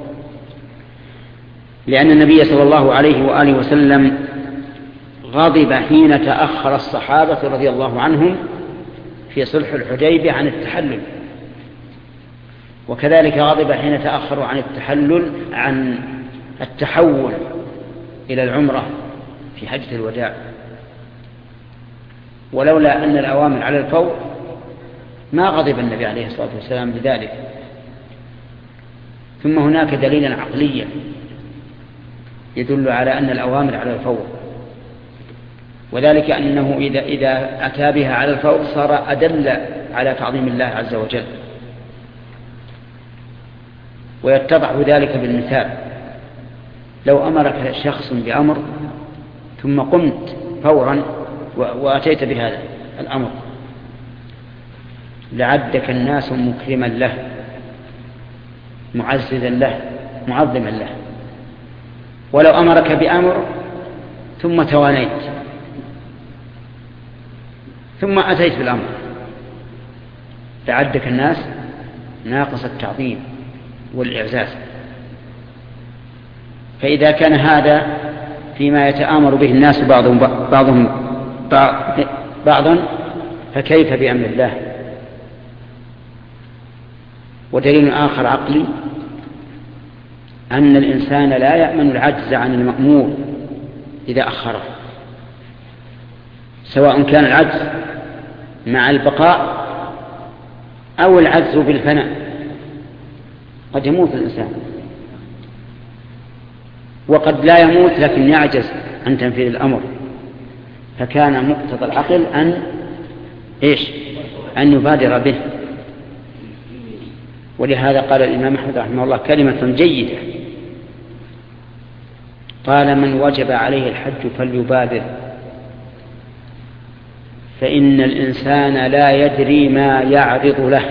A: لأن النبي صلى الله عليه وآله وسلم غضب حين تأخر الصحابة رضي الله عنهم في صلح الحديبية عن التحلل، وكذلك غضب حين تأخروا عن التحلل عن التحول إلى العمرة في حجة الوداع. ولولا أن الأوامر على الفور ما غضب النبي عليه الصلاة والسلام لذلك. ثم هناك دليل عقلي يدل على أن الأوامر على الفور، وذلك أنه إذا, إذا أتى بها على الفور صار أدل على تعظيم الله عز وجل. ويتضح ذلك بالمثال: لو أمرك شخص بأمر ثم قمت فورا وأتيت بهذا الأمر لعدك الناس مكرما له، معززا له، معظما له. ولو أمرك بأمر ثم توانيت ثم أتيت بالأمر لعدك الناس ناقص التعظيم والإعزاز. فإذا كان هذا فيما يتآمر به الناس بعضهم بعضهم بعضا فكيف بأمر الله؟ ودليل آخر عقلي أن الإنسان لا يأمن العجز عن المأمور إذا أخره، سواء كان العجز مع البقاء أو العجز بالفناء. قد يموت الإنسان وقد لا يموت لكن يعجز عن تنفيذ الأمر، فكان مقتضى العقل أن إيش؟ أن يبادر به. ولهذا قال الإمام أحمد رحمه الله كلمة جيدة، قال: من وجب عليه الحج فليبادر، فإن الإنسان لا يدري ما يعرض له.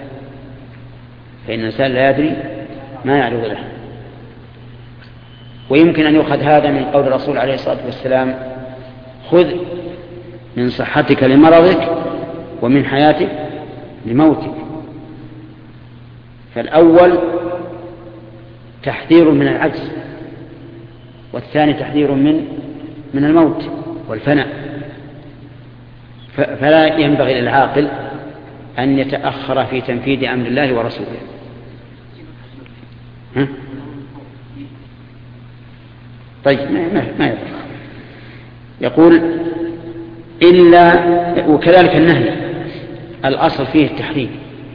A: فإن الإنسان لا يدري ما يعرض له. ويمكن أن يؤخذ هذا من قول الرسول عليه الصلاة والسلام: خذ من صحتك لمرضك ومن حياتك لموتك. فالأول تحذير من العجز، والثاني تحذير من من الموت والفناء. فلا ينبغي للعاقل أن يتأخر في تنفيذ أمر الله ورسوله. ها؟ طيب ما ما يبقى. يقول إلا، وكذلك النهي الأصل فيه التحريم.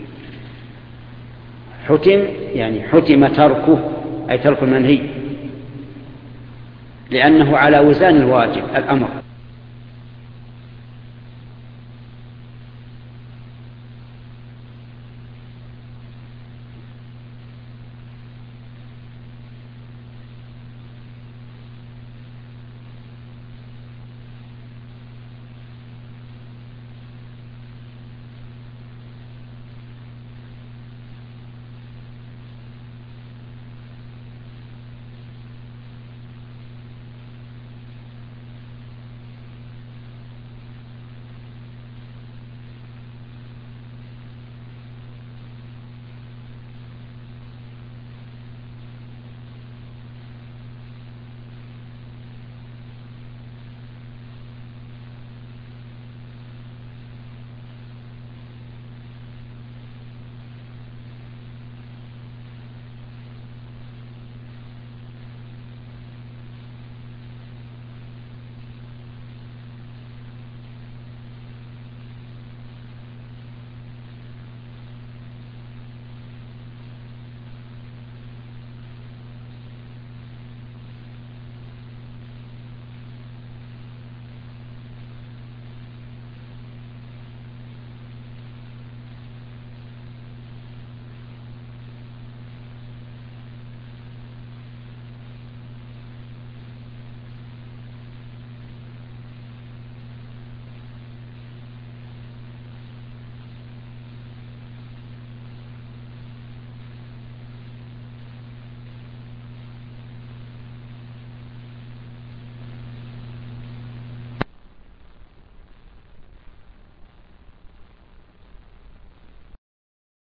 A: حتم يعني حتم تركه، أي ترك المنهي، لأنه على وزان الواجب الأمر.